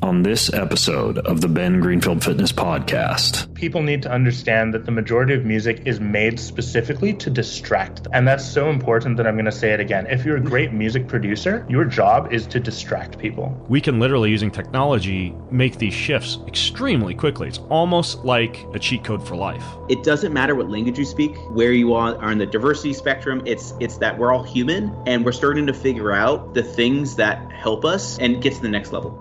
on this episode of the Ben Greenfield Fitness Podcast. People need to understand that the majority of music is made specifically to distract them. And that's so important that I'm going to say it again. If you're a great music producer, your job is to distract people. We can literally, using technology, make these shifts extremely quickly. It's almost like a cheat code for life. It doesn't matter what language you speak, where you are in the diversity spectrum. It's that we're all human, and we're starting to figure out the things that help us and get to the next level.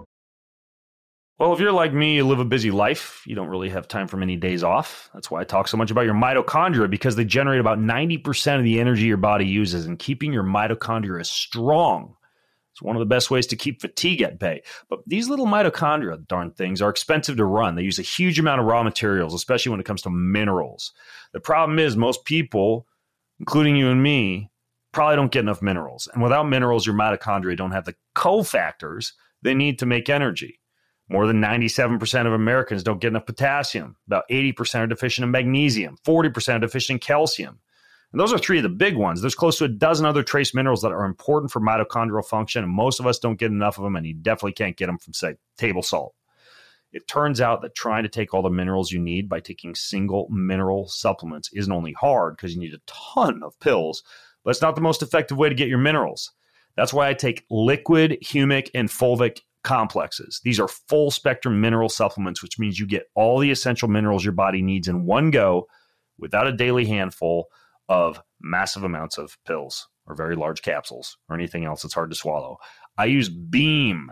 Well, if you're like me, you live a busy life. You don't really have time for many days off. That's why I talk so much about your mitochondria, because they generate about 90% of the energy your body uses, and keeping your mitochondria strong. It's one of the best ways to keep fatigue at bay. But these little mitochondria, darn things, are expensive to run. They use a huge amount of raw materials, especially when it comes to minerals. The problem is most people, including you and me, probably don't get enough minerals. And without minerals, your mitochondria don't have the cofactors they need to make energy. More than 97% of Americans don't get enough potassium. About 80% are deficient in magnesium. 40% are deficient in calcium. And those are three of the big ones. There's close to a dozen other trace minerals that are important for mitochondrial function, and most of us don't get enough of them, and you definitely can't get them from, say, table salt. It turns out that trying to take all the minerals you need by taking single mineral supplements isn't only hard because you need a ton of pills, but it's not the most effective way to get your minerals. That's why I take liquid, humic, and fulvic complexes. These are full spectrum mineral supplements, which means you get all the essential minerals your body needs in one go without a daily handful of massive amounts of pills or very large capsules or anything else that's hard to swallow. I use BEAM,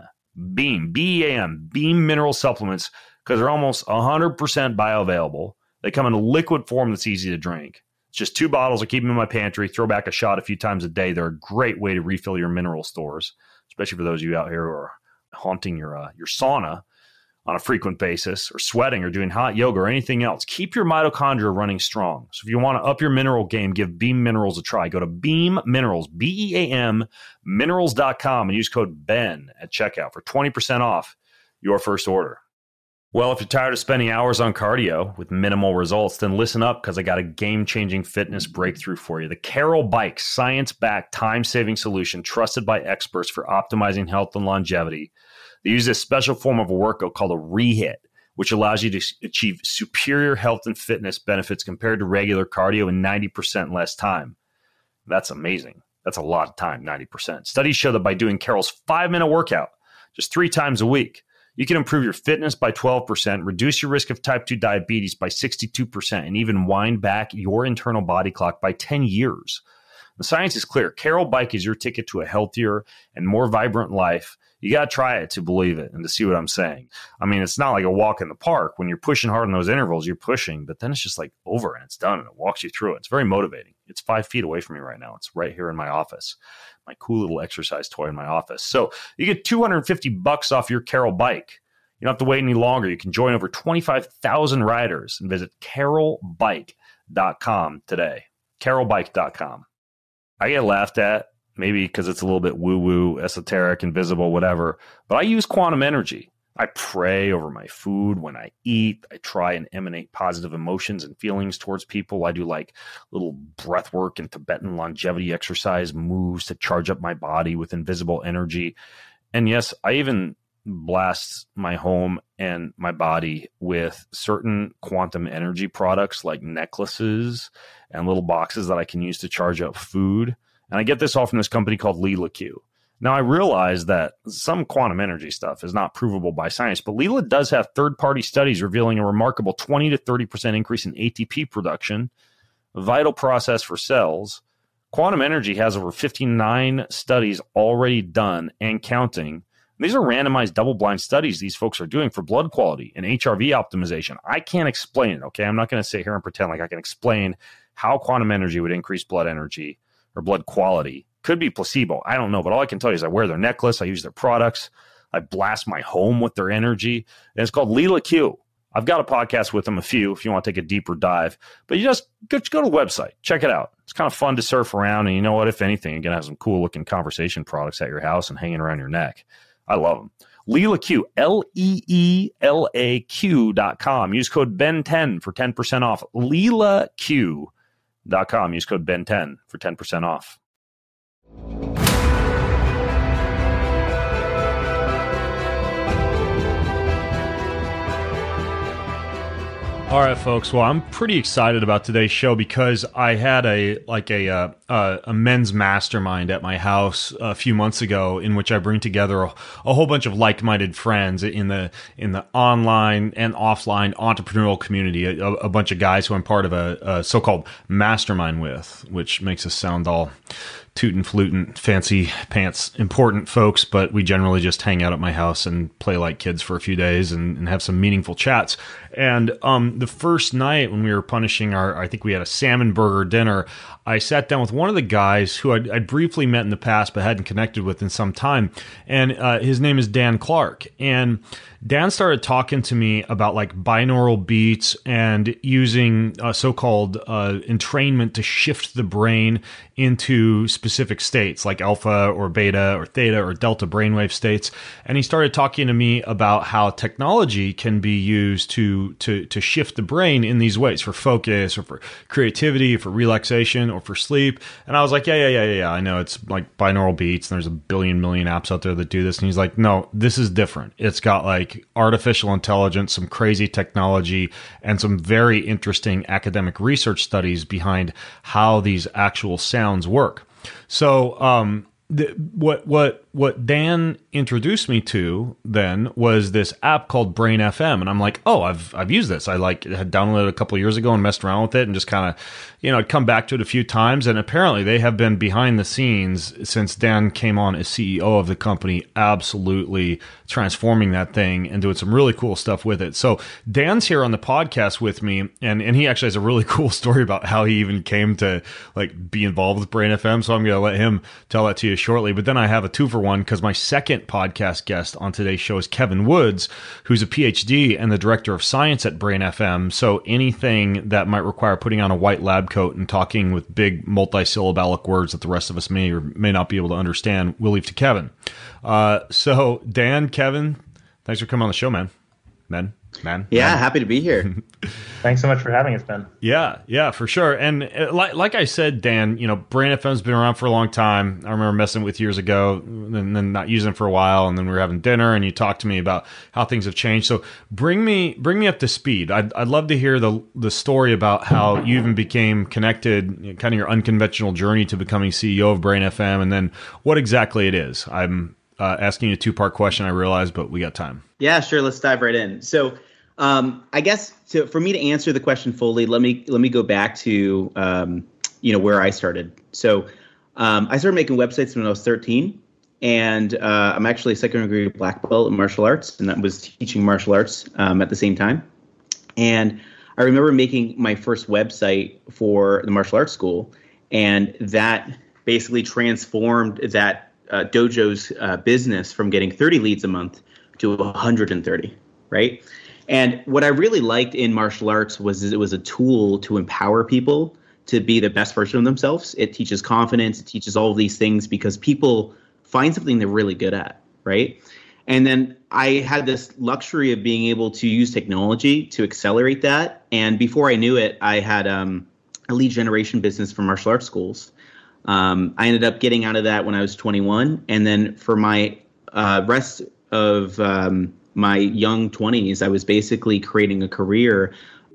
B-E-A-M, BEAM mineral supplements because they're almost 100% bioavailable. They come in a liquid form that's easy to drink. It's just 2 bottles. I keep them in my pantry, throw back a shot a few times a day. They're a great way to refill your mineral stores, especially for those of you out here who are haunting your sauna on a frequent basis, or sweating, or doing hot yoga, or anything else. Keep your mitochondria running strong. So if you want to up your mineral game, give Beam Minerals a try. Go to Beam Minerals, B-E-A-M, minerals.com, and use code BEN at checkout for 20% off your first order. Well, if you're tired of spending hours on cardio with minimal results, then listen up, because I got a game-changing fitness breakthrough for you. The Carol Bike, science-backed, time-saving solution trusted by experts for optimizing health and longevity. They use this special form of a workout called a rehit, which allows you to achieve superior health and fitness benefits compared to regular cardio in 90% less time. That's amazing. That's a lot of time, 90%. Studies show that by doing Carol's 5-minute workout just 3 times a week, you can improve your fitness by 12%, reduce your risk of type 2 diabetes by 62%, and even wind back your internal body clock by 10 years. The science is clear. Carol Bike is your ticket to a healthier and more vibrant life. You got to try it to believe it and to see what I'm saying. I mean, it's not like a walk in the park. When you're pushing hard in those intervals, you're pushing, but then it's just like over and it's done and it walks you through it. It's very motivating. It's 5 feet away from me right now. It's right here in my office, my cool little exercise toy in my office. So you get $250 off your Carol Bike. You don't have to wait any longer. You can join over 25,000 riders and visit carolbike.com today. carolbike.com. I get laughed at, maybe because it's a little bit woo-woo, esoteric, invisible, whatever, but I use quantum energy. I pray over my food when I eat. I try and emanate positive emotions and feelings towards people. I do like little breath work and Tibetan longevity exercise moves to charge up my body with invisible energy. And yes, I even blast my home and my body with certain quantum energy products like necklaces and little boxes that I can use to charge up food. And I get this all from this company called Leela Q. Now, I realize that some quantum energy stuff is not provable by science, but Leela does have third-party studies revealing a remarkable 20 to 30% increase in ATP production, a vital process for cells. Quantum energy has over 59 studies already done and counting. These are randomized double-blind studies these folks are doing for blood quality and HRV optimization. I can't explain it, okay? I'm not going to sit here and pretend like I can explain how quantum energy would increase blood energy or blood quality. Could be placebo. I don't know, but all I can tell you is I wear their necklace, I use their products, I blast my home with their energy, and it's called Leela Q. I've got a podcast with them, a few, if you want to take a deeper dive. But you just go to the website, check it out. It's kind of fun to surf around, and you know what? If anything, you're going to have some cool-looking conversation products at your house and hanging around your neck. I love them. Leela Q, LEELAQ.com. Use code BEN10 for 10% off. LeelaQ.com. Use code BEN10 for 10% off. All right, folks. Well, I'm pretty excited about today's show because I had a men's mastermind at my house a few months ago, in which I bring together a whole bunch of like-minded friends in the online and offline entrepreneurial community. A bunch of guys who I'm part of a so-called mastermind with, which makes us sound all tootin' flutin', fancy pants, important folks, but we generally just hang out at my house and play like kids for a few days and have some meaningful chats. And the first night when we were punishing I think we had a salmon burger dinner, I sat down with one of the guys who I'd briefly met in the past but hadn't connected with in some time. And his name is Dan Clark. And Dan started talking to me about like binaural beats and using so-called entrainment to shift the brain into specific states like alpha or beta or theta or delta brainwave states. And he started talking to me about how technology can be used to shift the brain in these ways for focus or for creativity, for relaxation or for sleep. And I was like, yeah. I know it's like binaural beats and there's a billion apps out there that do this. And he's like, no, this is different. It's got like artificial intelligence, some crazy technology, and some very interesting academic research studies behind how these actual sounds work. So, what Dan introduced me to then was this app called Brain FM, and I'm like, oh, I've used this. I had downloaded it a couple of years ago and messed around with it, and just kind of, I'd come back to it a few times. And apparently, they have been behind the scenes since Dan came on as CEO of the company, absolutely transforming that thing and doing some really cool stuff with it. So Dan's here on the podcast with me, and he actually has a really cool story about how he even came to like be involved with Brain FM. So I'm going to let him tell that to you shortly. But then I have a 2-for-1 because my second podcast guest on today's show is Kevin Woods, who's a PhD and the director of science at Brain FM. So anything that might require putting on a white lab coat and talking with big multisyllabic words that the rest of us may or may not be able to understand, we'll leave to Kevin. So Dan, Kevin, thanks for coming on the show, man. Yeah, happy to be here. Thanks so much for having us, Ben. Yeah, for sure. And like I said, Dan, Brain FM's been around for a long time. I remember messing with years ago and then not using it for a while. And then we were having dinner and you talked to me about how things have changed. So bring me up to speed. I'd love to hear the story about how you even became connected, kind of your unconventional journey to becoming CEO of Brain FM, and then what exactly it is. I'm asking you a 2-part question, I realize, but we got time. Yeah, sure. Let's dive right in. So I guess for me to answer the question fully, let me go back to where I started. So I started making websites when I was 13, and I'm actually a second degree black belt in martial arts, and that was teaching martial arts at the same time. And I remember making my first website for the martial arts school, and that basically transformed that dojo's business from getting 30 leads a month to 130, right? And what I really liked in martial arts was it was a tool to empower people to be the best version of themselves. It teaches confidence. It teaches all of these things because people find something they're really good at, right? And then I had this luxury of being able to use technology to accelerate that. And before I knew it, I had a lead generation business for martial arts schools. I ended up getting out of that when I was 21. And then for my rest of my young 20s, I was basically creating a career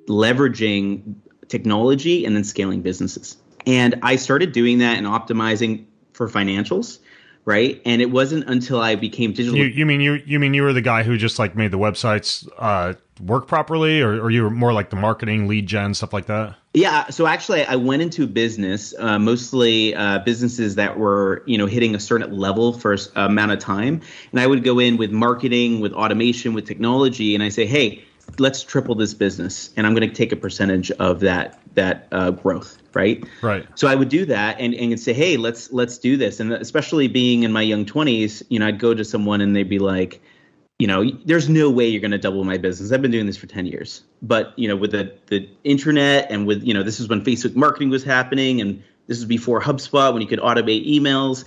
leveraging technology and then scaling businesses. And I started doing that and optimizing for financials, right? And it wasn't until I became digital. You mean you were the guy who just like made the websites work properly, or you were more like the marketing, lead gen, stuff like that? Yeah. So actually, I went into business, mostly businesses that were, hitting a certain level for an amount of time. And I would go in with marketing, with automation, with technology, and I say, hey, let's triple this business, and I'm going to take a percentage of that growth. Right. So I would do that and say, hey, let's do this. And especially being in my young 20s, I'd go to someone and they'd be like, there's no way you're going to double my business. I've been doing this for 10 years. But, with the internet and with, this is when Facebook marketing was happening, and this is before HubSpot, when you could automate emails.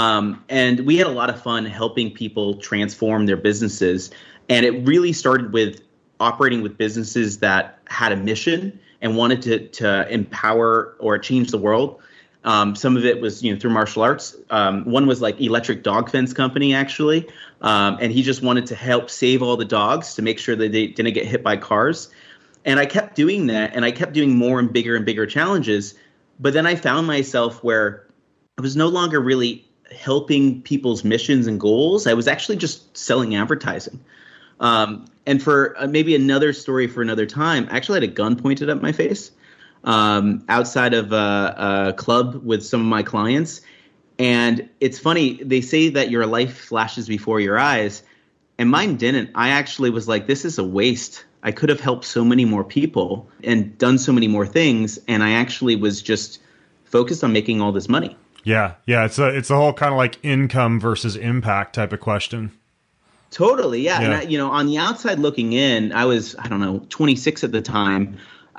And we had a lot of fun helping people transform their businesses. And it really started with operating with businesses that had a mission and wanted to empower or change the world. Some of it was, through martial arts. One was like Electric Dog Fence Company, actually. And he just wanted to help save all the dogs to make sure that they didn't get hit by cars. And I kept doing that, and I kept doing more and bigger challenges. But then I found myself where I was no longer really helping people's missions and goals. I was actually just selling advertising. And for maybe another story for another time, I actually had a gun pointed at my face outside of a club with some of my clients. And it's funny, they say that your life flashes before your eyes, and mine didn't. I actually was like, this is a waste. I could have helped so many more people and done so many more things, and I actually was just focused on making all this money. Yeah. It's a whole kind of like income versus impact type of question. Totally, yeah. And on the outside looking in, I was, 26 at the time.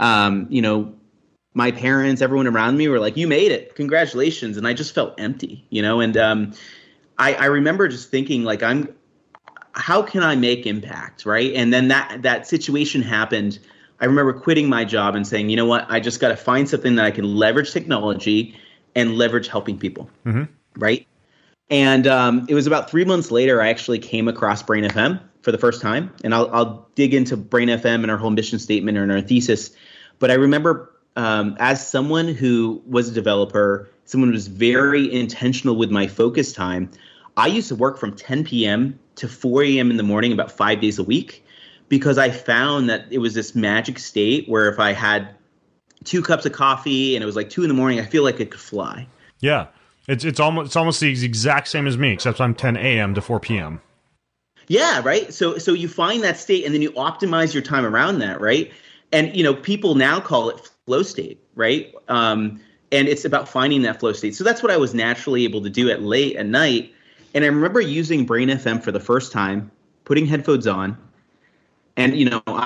My parents, everyone around me were like, "You made it, congratulations!" And I just felt empty, And I remember just thinking, like, how can I make impact, right? And then that situation happened. I remember quitting my job and saying, you know what? I just got to find something that I can leverage technology and leverage helping people, right? And it was about 3 months later, I actually came across Brain FM for the first time. And I'll dig into Brain FM and our whole mission statement and our thesis. But I remember as someone who was a developer, someone who was very intentional with my focus time, I used to work from 10 p.m. to 4 a.m. in the morning about 5 days a week, because I found that it was this magic state where if I had 2 cups of coffee and it was like 2 in the morning, I feel like it could fly. Yeah. It's almost the exact same as me, except I'm 10 a.m. to 4 p.m. Yeah, right. So you find that state and then you optimize your time around that, right? And people now call it flow state, right? And it's about finding that flow state. So that's what I was naturally able to do at late at night. And I remember using Brain FM for the first time, putting headphones on, and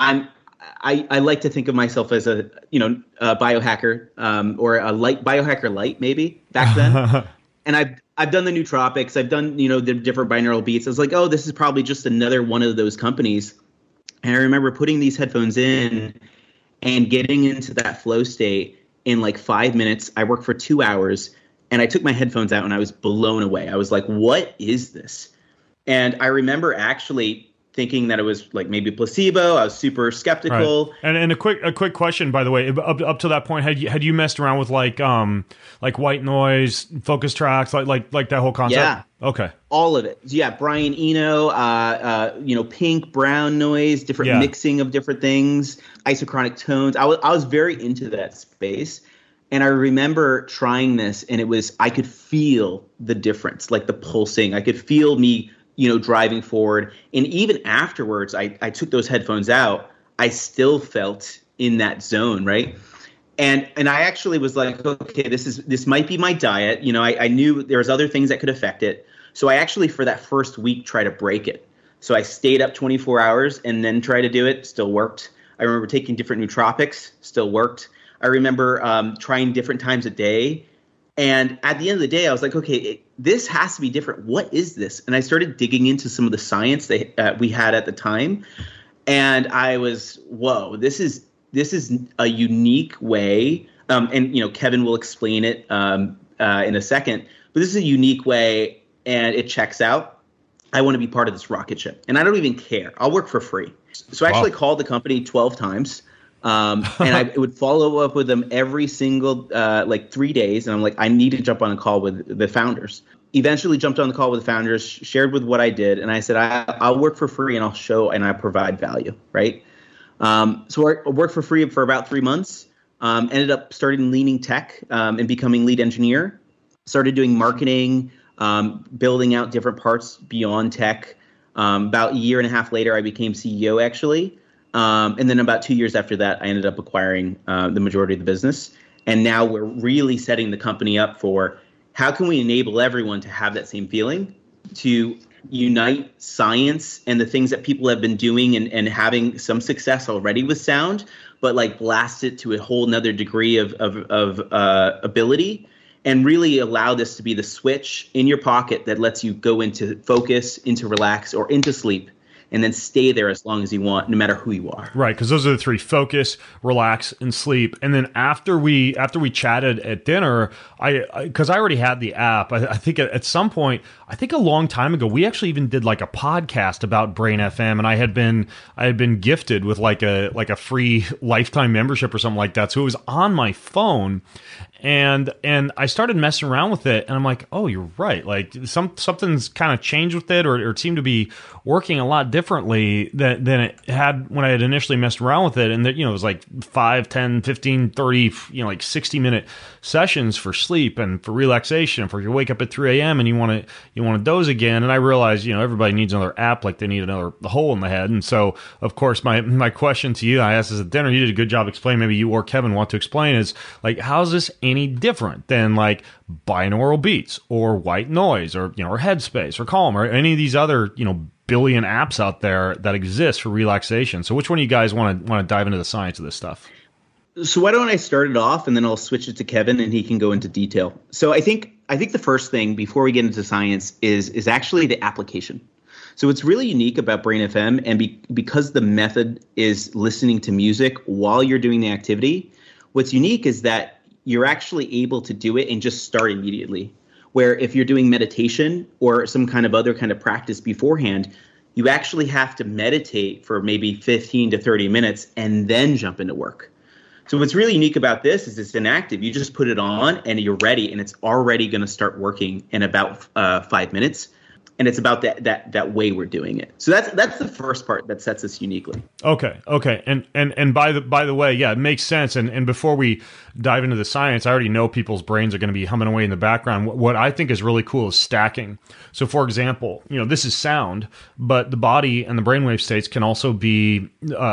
I like to think of myself as a biohacker or a biohacker light maybe back then. And I've done the nootropics, I've done the different binaural beats. I was like, oh, this is probably just another one of those companies. And I remember putting these headphones in and getting into that flow state in like 5 minutes. I worked for 2 hours. And I took my headphones out and I was blown away. I was like, what is this? And I remember actually thinking that it was like maybe placebo. I was super skeptical. Right. And a quick question, by the way, up to that point, had you messed around with like white noise, focus tracks, like that whole concept? Yeah. Okay. All of it. Yeah. Brian Eno, pink, brown noise, different mixing of different things, isochronic tones. I was very into that space. And I remember trying this, and I could feel the difference, like the pulsing. I could feel me, driving forward. And even afterwards, I took those headphones out. I still felt in that zone, right? And I actually was like, okay, this might be my diet. I knew there was other things that could affect it. So I actually, for that first week, tried to break it. So I stayed up 24 hours and then tried to do it. Still worked. I remember taking different nootropics. Still worked. I remember trying different times a day. And at the end of the day, I was like, okay, this has to be different. What is this? And I started digging into some of the science that we had at the time. And I was, whoa, this is a unique way. And Kevin will explain it in a second. But this is a unique way, and it checks out. I want to be part of this rocket ship. And I don't even care. I'll work for free. So I actually called the company 12 times. And I would follow up with them every single 3 days. And I'm like, I need to jump on a call with the founders. Eventually jumped on the call with the founders, shared with what I did. And I said, I'll work for free and I'll show and I provide value. Right. So I worked for free for about 3 months, ended up starting leaning tech and becoming lead engineer, started doing marketing, building out different parts beyond tech. About a year and a half later, I became CEO actually. And then about 2 years after that, I ended up acquiring the majority of the business. And now we're really setting the company up for how can we enable everyone to have that same feeling, to unite science and the things that people have been doing and having some success already with sound, but like blast it to a whole nother degree of ability, and really allow this to be the switch in your pocket that lets you go into focus, into relax, or into sleep. and then stay there as long as you want, no matter who you are. Right, because those are the three: focus, relax, and sleep. And then after we chatted at dinner, because I already had the app. I think at some point, I think a long time ago, we actually even did like a podcast about Brain FM, and I had been gifted with like a free lifetime membership or something like that. So it was on my phone. And I started messing around with it, and I'm like, oh, you're right. Like something's kind of changed with it, or it seemed to be working a lot differently than it had when I had initially messed around with it. And that, it was like 5, 10, 15, 30, like 60-minute sessions for sleep and for relaxation, for you wake up at 3 a.m. and you want to doze again. And I realized, everybody needs another app, like they need another hole in the head. And so, of course, my question to you, I asked this at dinner, you did a good job explaining, maybe you or Kevin want to explain, is like, how's this any different than like binaural beats or white noise or or Headspace or Calm or any of these other billion apps out there that exist for relaxation? So which one of you guys want to dive into the science of this stuff? So why don't I start it off, and then I'll switch it to Kevin, and he can go into detail. So I think the first thing before we get into science is actually the application. So what's really unique about Brain FM, and because the method is listening to music while you're doing the activity, what's unique is that you're actually able to do it and just start immediately. Where if you're doing meditation or some kind of other kind of practice beforehand, you actually have to meditate for maybe 15 to 30 minutes and then jump into work. So what's really unique about this is it's inactive. You just put it on and you're ready, and it's already going to start working in about 5 minutes. And it's about that way we're doing it. So that's the first part that sets us uniquely. Okay. And by the way, yeah, it makes sense. And before we dive into the science, I already know people's brains are going to be humming away in the background. What I think is really cool is stacking. So for example, this is sound, but the body and the brainwave states can also be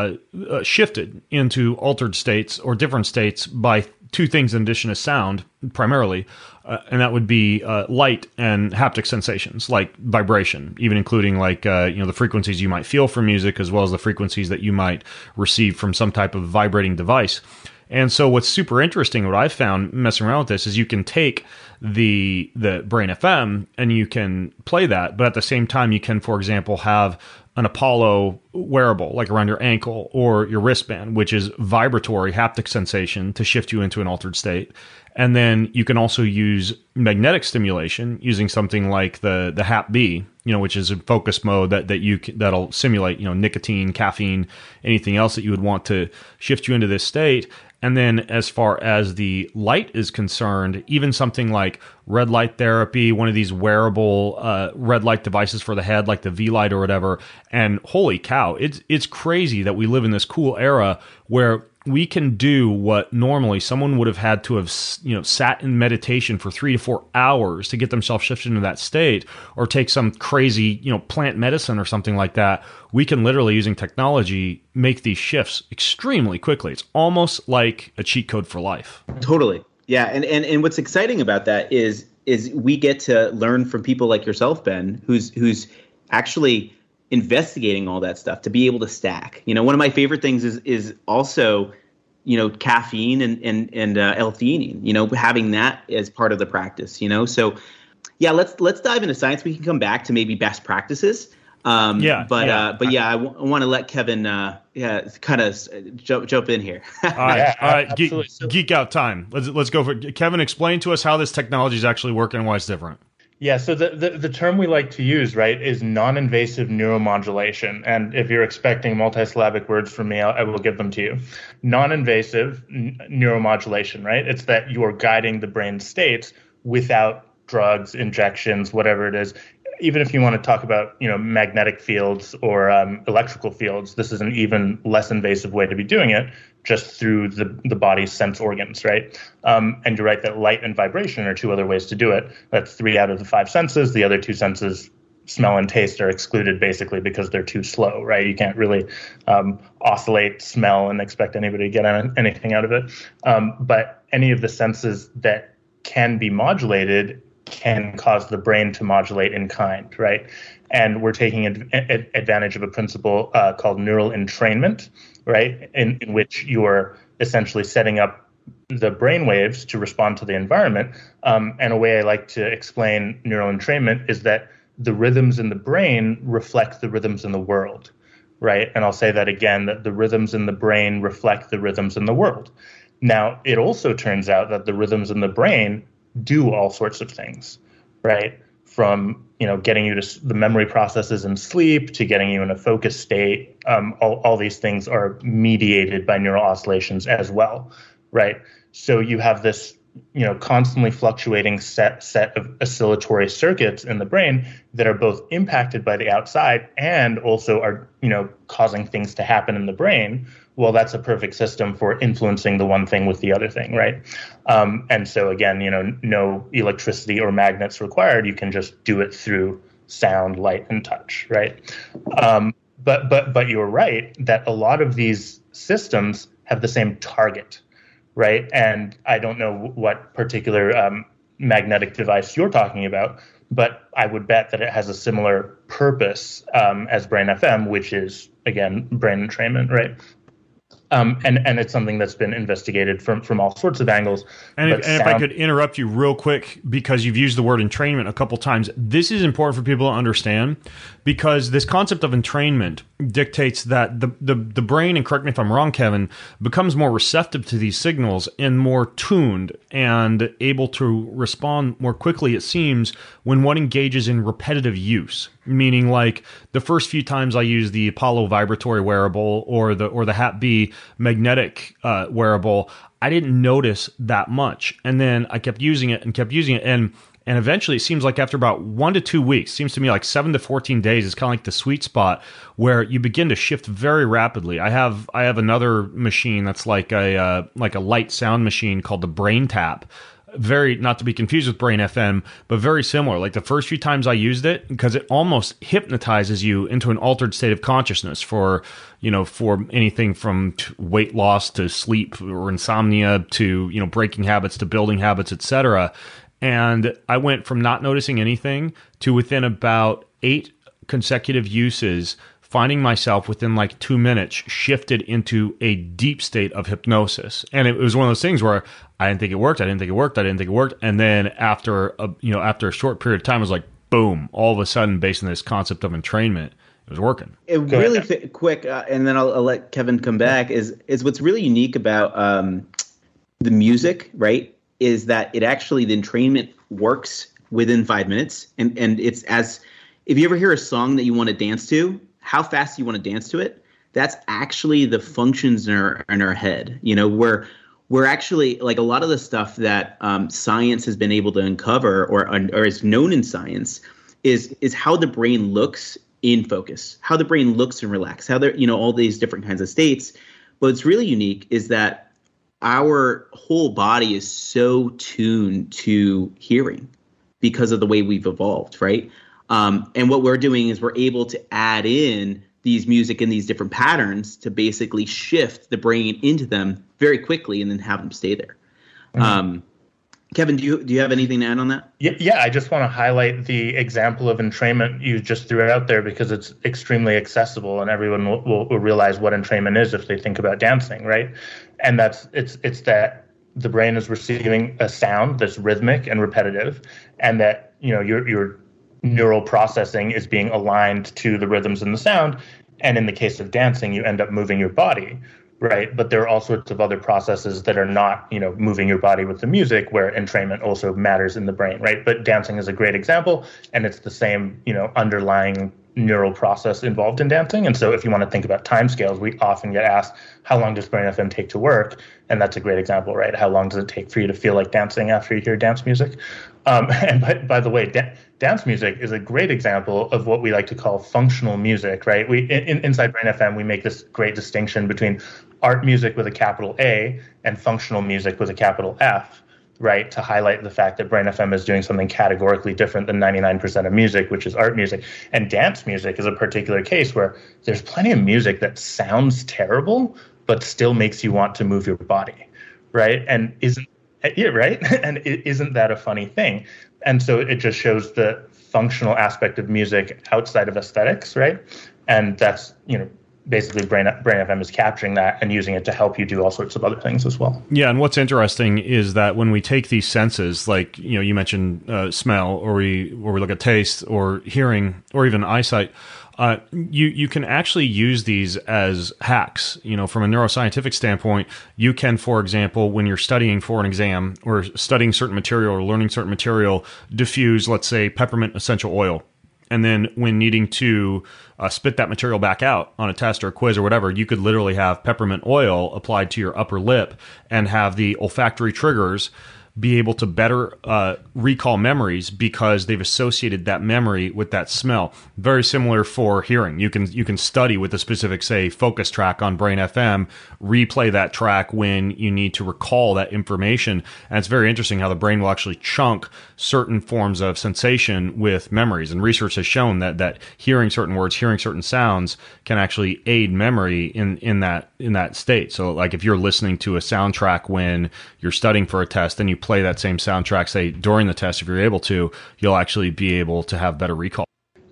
shifted into altered states or different states by two things in addition to sound, primarily, and that would be light and haptic sensations, like vibration, even including like the frequencies you might feel from music, as well as the frequencies that you might receive from some type of vibrating device. And so what's super interesting, what I've found messing around with this, is you can take the Brain FM and you can play that, but at the same time you can, for example, have an Apollo wearable, like around your ankle or your wristband, which is vibratory haptic sensation to shift you into an altered state. And then you can also use magnetic stimulation using something like the Hap-B, which is a focus mode that'll simulate, nicotine, caffeine, anything else that you would want to shift you into this state. And then as far as the light is concerned, even something like red light therapy, one of these wearable red light devices for the head, like the V-Light or whatever. And holy cow, it's crazy that we live in this cool era where we can do what normally someone would have had to have, sat in meditation for 3 to 4 hours to get themselves shifted into that state, or take some crazy, plant medicine or something like that. We can literally, using technology, make these shifts extremely quickly. It's almost like a cheat code for life. Totally. Yeah. And what's exciting about that is we get to learn from people like yourself, Ben, who's actually investigating all that stuff to be able to stack. One of my favorite things is also, caffeine and L-theanine, having that as part of the practice, So yeah, let's dive into science. We can come back to maybe best practices. I want to let Kevin kind of jump in here. All right. Geek out time. Let's go for it. Kevin, explain to us how this technology is actually working and why it's different. Yeah, so the term we like to use, right, is non-invasive neuromodulation. And if you're expecting multisyllabic words from me, I will give them to you. Non-invasive neuromodulation, right? It's that you are guiding the brain states without drugs, injections, whatever it is. Even if you want to talk about, magnetic fields or electrical fields, this is an even less invasive way to be doing it, just through the body's sense organs, right? And you're right that light and vibration are two other ways to do it. That's 3 out of the 5 senses. The other 2 senses, smell and taste, are excluded basically because they're too slow, right? You can't really oscillate smell and expect anybody to get anything out of it. But any of the senses that can be modulated can cause the brain to modulate in kind, right? And we're taking advantage of a principle called neural entrainment, right? In which you're essentially setting up the brain waves to respond to the environment. And a way I like to explain neural entrainment is that the rhythms in the brain reflect the rhythms in the world. right? And I'll say that again, that the rhythms in the brain reflect the rhythms in the world. Now, it also turns out that the rhythms in the brain do all sorts of things, right? From, getting you to the memory processes in sleep to getting you in a focused state. All these things are mediated by neural oscillations as well, right? So you have this, constantly fluctuating set of oscillatory circuits in the brain that are both impacted by the outside and also are, causing things to happen in the brain. Well, that's a perfect system for influencing the one thing with the other thing, right? And so again, no electricity or magnets required. You can just do it through sound, light, and touch, right? But you're right that a lot of these systems have the same target, right? And I don't know what particular magnetic device you're talking about, but I would bet that it has a similar purpose as Brain FM, which is, again, brain entrainment, right? And it's something that's been investigated from all sorts of angles. And if I could interrupt you real quick, because you've used the word entrainment a couple times, this is important for people to understand, because this concept of entrainment dictates that the brain, and correct me if I'm wrong, Kevin, becomes more receptive to these signals and more tuned and able to respond more quickly, it seems, when one engages in repetitive use. Meaning, like the first few times I used the Apollo vibratory wearable or the Hap B magnetic wearable, I didn't notice that much, and then I kept using it, and eventually it seems like after about 1 to 2 weeks, seems to me like 7 to 14 days is kind of like the sweet spot where you begin to shift very rapidly. I have another machine that's like a light sound machine called the Brain Tap. Very, not to be confused with Brain FM, but very similar. Like the first few times I used it, because it almost hypnotizes you into an altered state of consciousness for anything from weight loss to sleep or insomnia to, breaking habits to building habits, etc. And I went from not noticing anything to within about 8 consecutive uses, finding myself within like 2 minutes shifted into a deep state of hypnosis. And it was one of those things where I didn't think it worked. And then after a short period of time, it was like, boom, all of a sudden, based on this concept of entrainment, it was working. It really quick, and then I'll let Kevin come back, is what's really unique about the music, right, is that it actually, the entrainment works within 5 minutes. And it's as, if you ever hear a song that you want to dance to, how fast you want to dance to it, that's actually the functions in our head. We're actually, like, a lot of the stuff that science has been able to uncover or is known in science is how the brain looks in focus, how the brain looks and relax, how they're, all these different kinds of states. But what's really unique is that our whole body is so tuned to hearing because of the way we've evolved, right? And what we're doing is we're able to add in these music and these different patterns to basically shift the brain into them very quickly and then have them stay there. Mm-hmm. Kevin, do you have anything to add on that? Yeah, I just want to highlight the example of entrainment you just threw out there because it's extremely accessible and everyone will realize what entrainment is if they think about dancing, right? And it's that the brain is receiving a sound that's rhythmic and repetitive, and that your neural processing is being aligned to the rhythms in the sound. And in the case of dancing, you end up moving your body, right? But there are all sorts of other processes that are not, moving your body with the music, where entrainment also matters in the brain, right? But dancing is a great example, and it's the same, underlying neural process involved in dancing. And so if you want to think about timescales, we often get asked, how long does Brain FM take to work? And that's a great example, right? How long does it take for you to feel like dancing after you hear dance music? And by the way, dance music is a great example of what we like to call functional music, right? Inside Brain FM, we make this great distinction between art music with a capital A and functional music with a capital F, right? To highlight the fact that Brain FM is doing something categorically different than 99% of music, which is art music. And dance music is a particular case where there's plenty of music that sounds terrible, but still makes you want to move your body, right? And isn't that a funny thing? And so it just shows the functional aspect of music outside of aesthetics, right? And that's, basically Brain FM is capturing that and using it to help you do all sorts of other things as well. Yeah, and what's interesting is that when we take these senses, like you mentioned smell, or we look at taste or hearing or even eyesight, You can actually use these as hacks. From a neuroscientific standpoint, you can, for example, when you're studying for an exam or studying certain material or learning certain material, diffuse, let's say, peppermint essential oil. And then when needing to spit that material back out on a test or a quiz or whatever, you could literally have peppermint oil applied to your upper lip and have the olfactory triggers be able to better recall memories because they've associated that memory with that smell. Very similar for hearing. You can study with a specific, say, focus track on Brain FM, replay that track when you need to recall that information. And it's very interesting how the brain will actually chunk certain forms of sensation with memories. And research has shown that hearing certain words, hearing certain sounds can actually aid memory in that state. So like if you're listening to a soundtrack when you're studying for a test, then you play that same soundtrack, say, during the test, if you're able to, you'll actually be able to have better recall.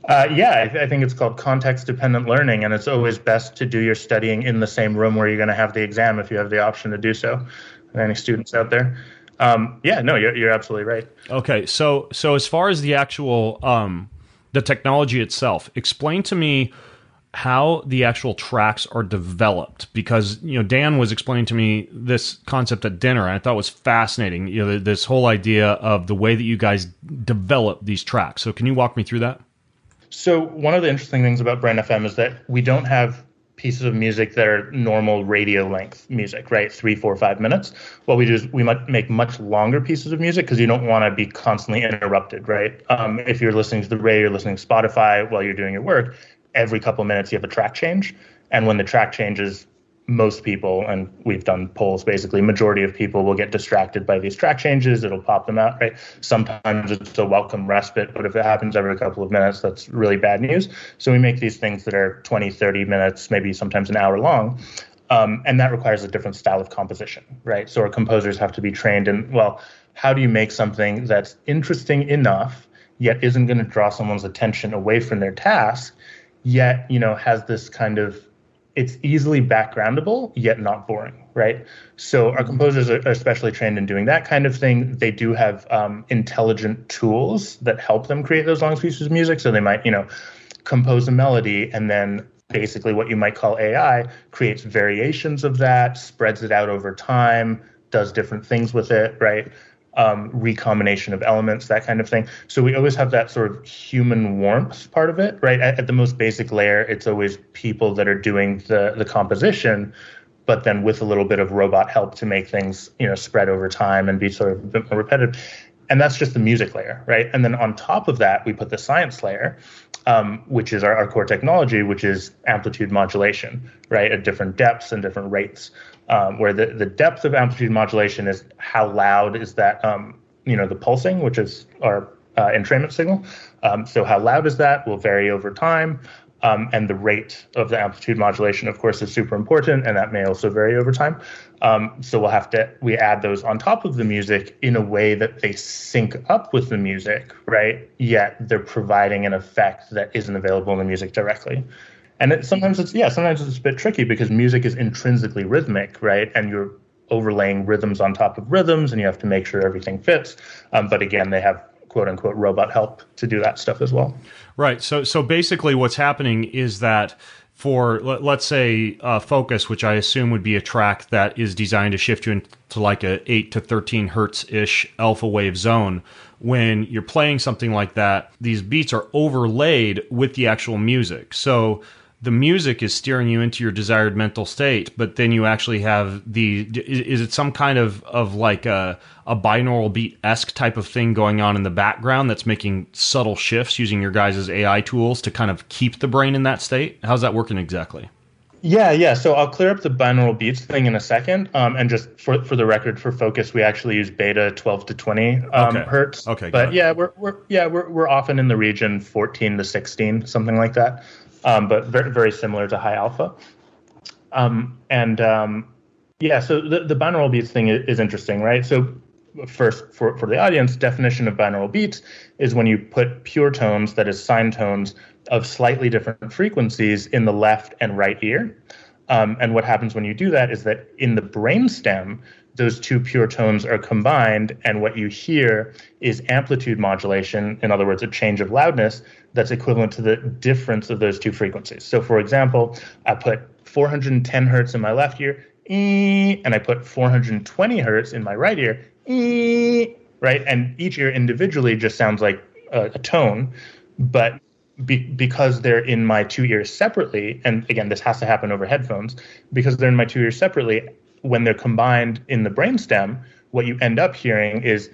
I think it's called context-dependent learning, and it's always best to do your studying in the same room where you're going to have the exam if you have the option to do so. Any students out there? You're absolutely right. Okay, so as far as the actual the technology itself, explain to me how the actual tracks are developed, because Dan was explaining to me this concept at dinner, and I thought it was fascinating. This whole idea of the way that you guys develop these tracks. So can you walk me through that? So one of the interesting things about Brain FM is that we don't have pieces of music that are normal radio length music, right? 3, 4, 5 minutes. What we do is we might make much longer pieces of music because you don't want to be constantly interrupted, right? If you're listening to the radio, you're listening to Spotify while you're doing your work, every couple of minutes you have a track change. And when the track changes, most people, and we've done polls, basically, majority of people will get distracted by these track changes. It'll pop them out, right? Sometimes it's a welcome respite, but if it happens every couple of minutes, that's really bad news. So we make these things that are 20, 30 minutes, maybe sometimes an hour long. And that requires a different style of composition, right? So our composers have to be trained in, well, how do you make something that's interesting enough, yet isn't going to draw someone's attention away from their task, yet, has this kind of, it's easily backgroundable, yet not boring, right? So our composers are especially trained in doing that kind of thing. They do have intelligent tools that help them create those long pieces of music. So they might, compose a melody, and then basically what you might call AI creates variations of that, spreads it out over time, does different things with it, right? Recombination of elements, that kind of thing. So we always have that sort of human warmth part of it, right? At the most basic layer, it's always people that are doing the composition, but then with a little bit of robot help to make things, spread over time and be sort of a bit more repetitive. And that's just the music layer, right? And then on top of that, we put the science layer, which is our core technology, which is amplitude modulation, right? At different depths and different rates. Where the depth of amplitude modulation is how loud is that, the pulsing, which is our entrainment signal. So how loud is that will vary over time. And the rate of the amplitude modulation, of course, is super important, and that may also vary over time. So we add those on top of the music in a way that they sync up with the music, right? Yet they're providing an effect that isn't available in the music directly. And sometimes it's a bit tricky because music is intrinsically rhythmic, right? And you're overlaying rhythms on top of rhythms, and you have to make sure everything fits. But again, they have quote unquote robot help to do that stuff as well. Right. So basically what's happening is that for, let's say, Focus, which I assume would be a track that is designed to shift you into like a 8 to 13 hertz-ish alpha wave zone, when you're playing something like that, these beats are overlaid with the actual music. So the music is steering you into your desired mental state, but then you actually have is it some kind of like a binaural beat-esque type of thing going on in the background that's making subtle shifts using your guys' AI tools to kind of keep the brain in that state? How's that working exactly? Yeah. So I'll clear up the binaural beats thing in a second. And just for the record, for Focus, we actually use beta 12 to 20 hertz. Okay. But we're often in the region 14 to 16, something like that. But very, very similar to high alpha. So the binaural beats thing is interesting, right? So first, for the audience, definition of binaural beats is when you put pure tones, that is sine tones, of slightly different frequencies in the left and right ear. And what happens when you do that is that in the brainstem, those two pure tones are combined, and what you hear is amplitude modulation, in other words, a change of loudness that's equivalent to the difference of those two frequencies. So for example, I put 410 hertz in my left ear, and I put 420 hertz in my right ear, right? And each ear individually just sounds like a tone, but because they're in my two ears separately, and again, this has to happen over headphones, because they're in my two ears separately, when they're combined in the brainstem, what you end up hearing is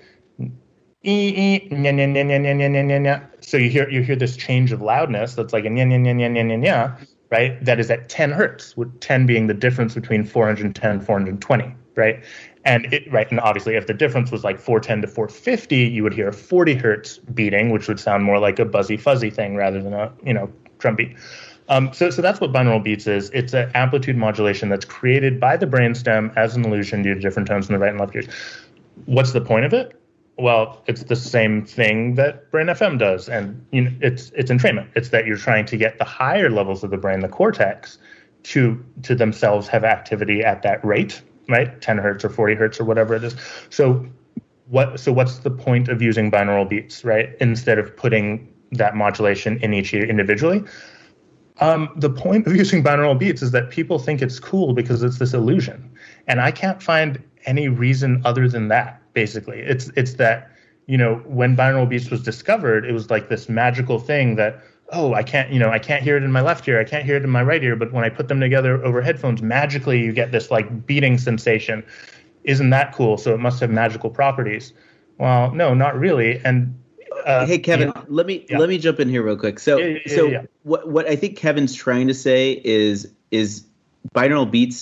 so you hear this change of loudness that's like a right? That is at 10 hertz, with 10 being the difference between 410 and 420, right? And and obviously if the difference was like 410 to 450, you would hear a 40 hertz beating, which would sound more like a buzzy fuzzy thing rather than a drum beat. So that's what binaural beats is. It's an amplitude modulation that's created by the brainstem as an illusion due to different tones in the right and left ears. What's the point of it? Well, it's the same thing that Brain FM does, and it's entrainment. It's that you're trying to get the higher levels of the brain, the cortex, to themselves have activity at that rate, right? 10 hertz or 40 hertz or whatever it is. So what's the point of using binaural beats, right? Instead of putting that modulation in each ear individually. The point of using binaural beats is that people think it's cool because it's this illusion. And I can't find any reason other than that, basically. It's that, when binaural beats was discovered, it was like this magical thing that, I can't hear it in my left ear, I can't hear it in my right ear, but when I put them together over headphones, magically you get this like beating sensation. Isn't that cool? So it must have magical properties. Well, no, not really. And hey Kevin, let me jump in here real quick. So what I think Kevin's trying to say is binaural beats,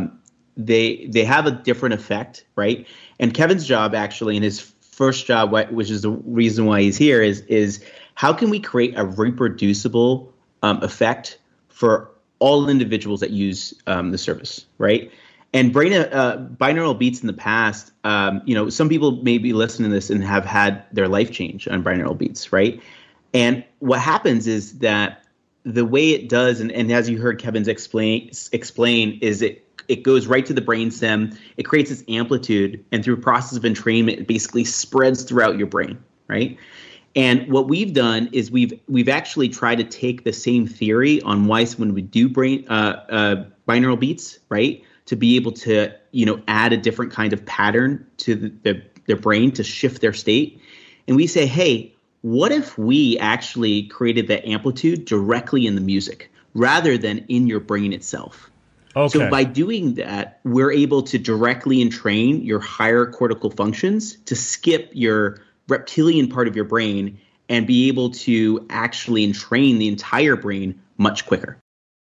they have a different effect, right? And Kevin's job actually, in his first job, which is the reason why he's here, is how can we create a reproducible effect for all individuals that use the service, right? And binaural beats in the past, some people may be listening to this and have had their life change on binaural beats, right? And what happens is that the way it does, and as you heard Kevin's explain, is it goes right to the brainstem. It creates this amplitude, and through a process of entrainment, it basically spreads throughout your brain, right? And what we've done is we've actually tried to take the same theory on why when we do binaural beats, right, to be able to add a different kind of pattern to their brain to shift their state. And we say, hey, what if we actually created that amplitude directly in the music rather than in your brain itself? Okay. So by doing that, we're able to directly entrain your higher cortical functions to skip your reptilian part of your brain and be able to actually entrain the entire brain much quicker.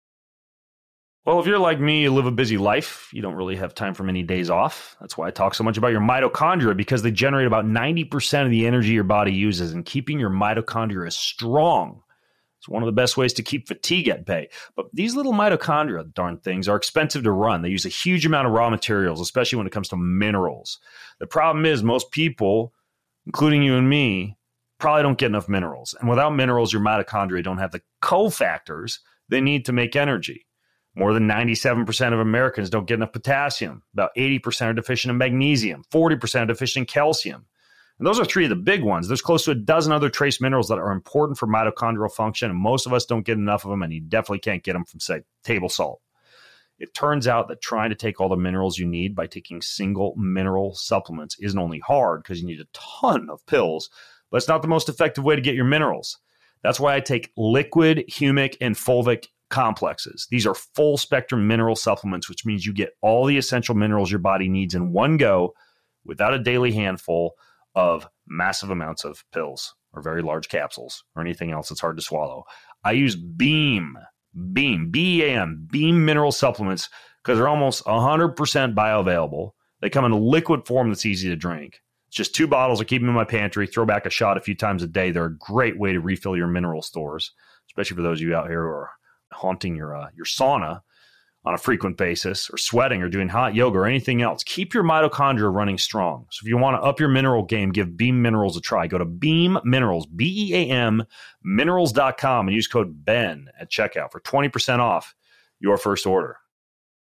Well, if you're like me, you live a busy life, you don't really have time for many days off. That's why I talk so much about your mitochondria, because they generate about 90% of the energy your body uses, and keeping your mitochondria strong. It's one of the best ways to keep fatigue at bay. But these little mitochondria, darn things, are expensive to run. They use a huge amount of raw materials, especially when it comes to minerals. The problem is most people, including you and me, probably don't get enough minerals. And without minerals, your mitochondria don't have the cofactors they need to make energy. More than 97% of Americans don't get enough potassium. About 80% are deficient in magnesium. 40% are deficient in calcium. And those are three of the big ones. There's close to a dozen other trace minerals that are important for mitochondrial function, and most of us don't get enough of them, and you definitely can't get them from, say, table salt. It turns out that trying to take all the minerals you need by taking single mineral supplements isn't only hard because you need a ton of pills, but it's not the most effective way to get your minerals. That's why I take liquid, humic, and fulvic complexes. These are full spectrum mineral supplements, which means you get all the essential minerals your body needs in one go without a daily handful of massive amounts of pills or very large capsules or anything else that's hard to swallow. I use Beam, B-E-A-M, Beam mineral supplements because they're almost 100% bioavailable. They come in a liquid form that's easy to drink. It's just 2 bottles. I keep them in my pantry, throw back a shot a few times a day. They're a great way to refill your mineral stores, especially for those of you out here who are haunting your sauna on a frequent basis, or sweating or doing hot yoga or anything else. Keep your mitochondria running strong. So if you want to up your mineral game, give Beam Minerals a try. Go to Beam Minerals, B-E-A-M, minerals.com, and use code BEN at checkout for 20% off your first order.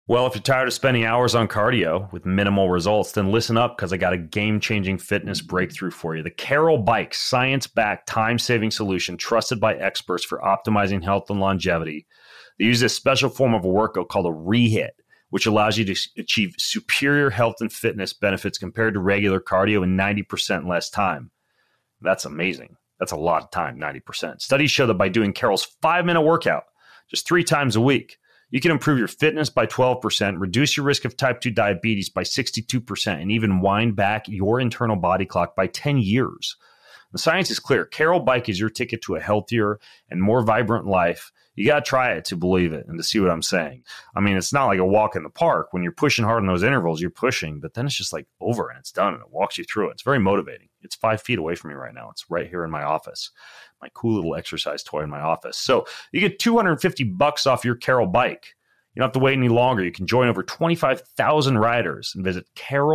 Well, if you're tired of spending hours on cardio with minimal results, then listen up because I got a game-changing fitness breakthrough for you. The Carol Bike, science-backed, time-saving solution trusted by experts for optimizing health and longevity. They use this special form of a workout called a rehit, which allows you to achieve superior health and fitness benefits compared to regular cardio in 90% less time. That's amazing. That's a lot of time, 90%. Studies show that by doing Carol's 5-minute workout just 3 times a week, you can improve your fitness by 12%, reduce your risk of type 2 diabetes by 62%, and even wind back your internal body clock by 10 years. The science is clear. Carol Bike is your ticket to a healthier and more vibrant life. You got to try it to believe it and to see what I'm saying. I mean, it's not like a walk in the park. When you're pushing hard in those intervals, you're pushing, but then it's just like over and it's done and it walks you through it. It's very motivating. It's 5 feet away from me right now. It's right here in my office, my cool little exercise toy in my office. So you get $250 off your Carol Bike. You don't have to wait any longer. You can join over 25,000 riders and visit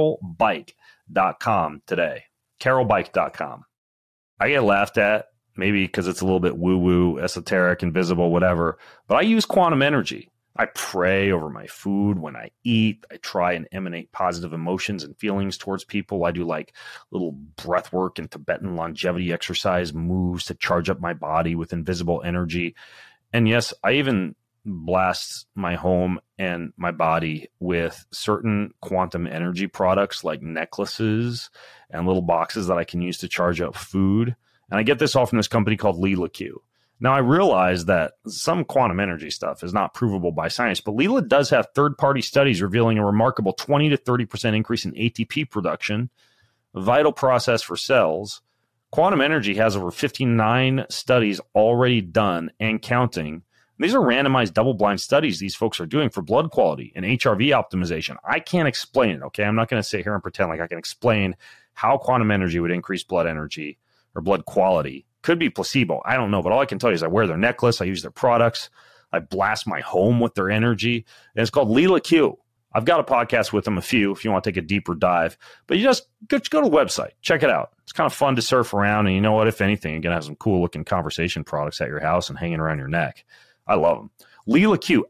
carolbike.com today. carolbike.com. I get laughed at, maybe because it's a little bit woo-woo, esoteric, invisible, whatever, but I use quantum energy. I pray over my food when I eat. I try and emanate positive emotions and feelings towards people. I do like little breath work and Tibetan longevity exercise moves to charge up my body with invisible energy. And yes, I even blast my home and my body with certain quantum energy products like necklaces and little boxes that I can use to charge up food. And I get this all from this company called Leela Q. Now, I realize that some quantum energy stuff is not provable by science, but Leela does have third-party studies revealing a remarkable 20 to 30% increase in ATP production, a vital process for cells. Quantum energy has over 59 studies already done and counting. These are randomized double-blind studies these folks are doing for blood quality and HRV optimization. I can't explain it, okay? I'm not going to sit here and pretend like I can explain how quantum energy would increase blood energy or blood quality. Could be placebo. I don't know, but all I can tell you is I wear their necklace. I use their products. I blast my home with their energy. And it's called Leela Q. I've got a podcast with them, a few, if you want to take a deeper dive. But you just go to the website. Check it out. It's kind of fun to surf around. And you know what? If anything, you're going to have some cool-looking conversation products at your house and hanging around your neck. I love them. Leela Q,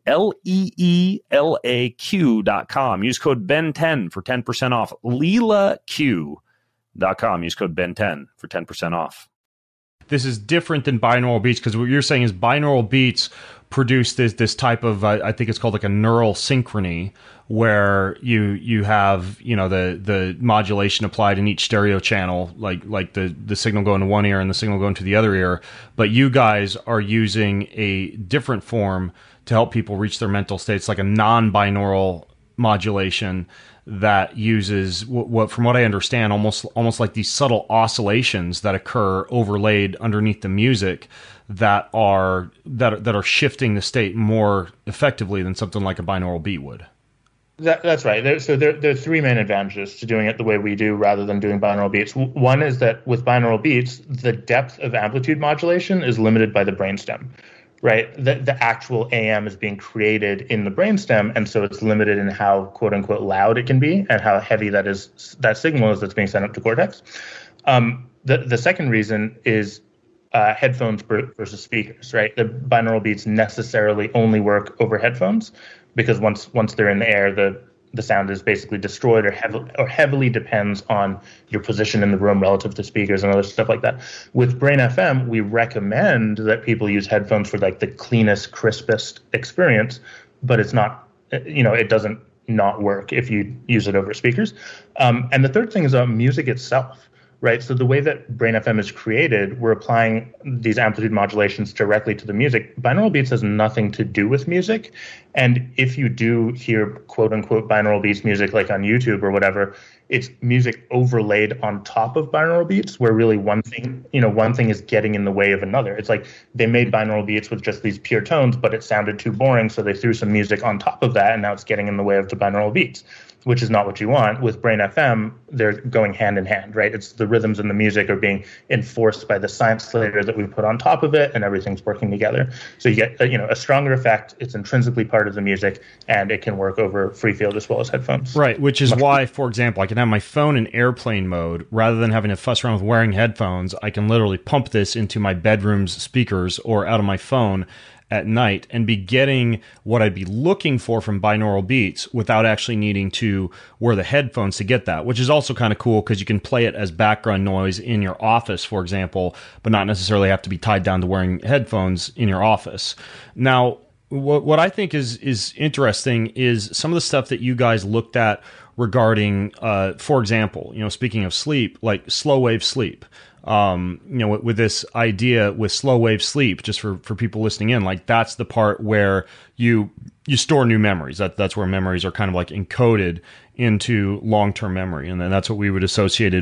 LEELAQ.com. Use code BEN10 for 10% off. LeelaQ.com. Use code BEN10 for 10% off. This is different than binaural beats because what you're saying is binaural beats produce this type of I think it's called like a neural synchrony where you have the modulation applied in each stereo channel like the signal going to one ear and the signal going to the other ear, but you guys are using a different form to help people reach their mental states, like a non-binaural modulation that uses what from what I understand almost like these subtle oscillations that occur overlaid underneath the music that are shifting the state more effectively than something like a binaural beat would. That's right. There are 3 main advantages to doing it the way we do rather than doing binaural beats. One is that with binaural beats, the depth of amplitude modulation is limited by the brainstem. Right, the actual AM is being created in the brainstem, and so it's limited in how "quote unquote" loud it can be and how heavy that signal is that's being sent up to cortex. The second reason is headphones versus speakers. Right, the binaural beats necessarily only work over headphones because once they're in the air, the sound is basically destroyed or heavily depends on your position in the room relative to speakers and other stuff like that. With Brain FM, we recommend that people use headphones for like the cleanest, crispest experience, but it's not, it doesn't not work if you use it over speakers. And the third thing is music itself. Right. So the way that Brain FM is created, we're applying these amplitude modulations directly to the music. Binaural beats has nothing to do with music. And if you do hear "quote unquote" binaural beats music like on YouTube or whatever, it's music overlaid on top of binaural beats where really one thing is getting in the way of another. It's like they made binaural beats with just these pure tones, but it sounded too boring. So they threw some music on top of that. And now it's getting in the way of the binaural beats, which is not what you want. With Brain FM, they're going hand in hand, right? It's the rhythms and the music are being enforced by the science layer that we put on top of it, and everything's working together. So you get a stronger effect. It's intrinsically part of the music, and it can work over free field as well as headphones. Right, which is why, for example, I can have my phone in airplane mode rather than having to fuss around with wearing headphones. I can literally pump this into my bedroom's speakers or out of my phone, at night and be getting what I'd be looking for from binaural beats without actually needing to wear the headphones to get that, which is also kind of cool because you can play it as background noise in your office, for example, but not necessarily have to be tied down to wearing headphones in your office. Now, what I think is interesting is some of the stuff that you guys looked at regarding, for example, speaking of sleep, like slow wave sleep. With this idea with slow wave sleep, just for people listening in, like that's the part where you store new memories. That's where memories are kind of like encoded into long-term memory. And then that's what we would associate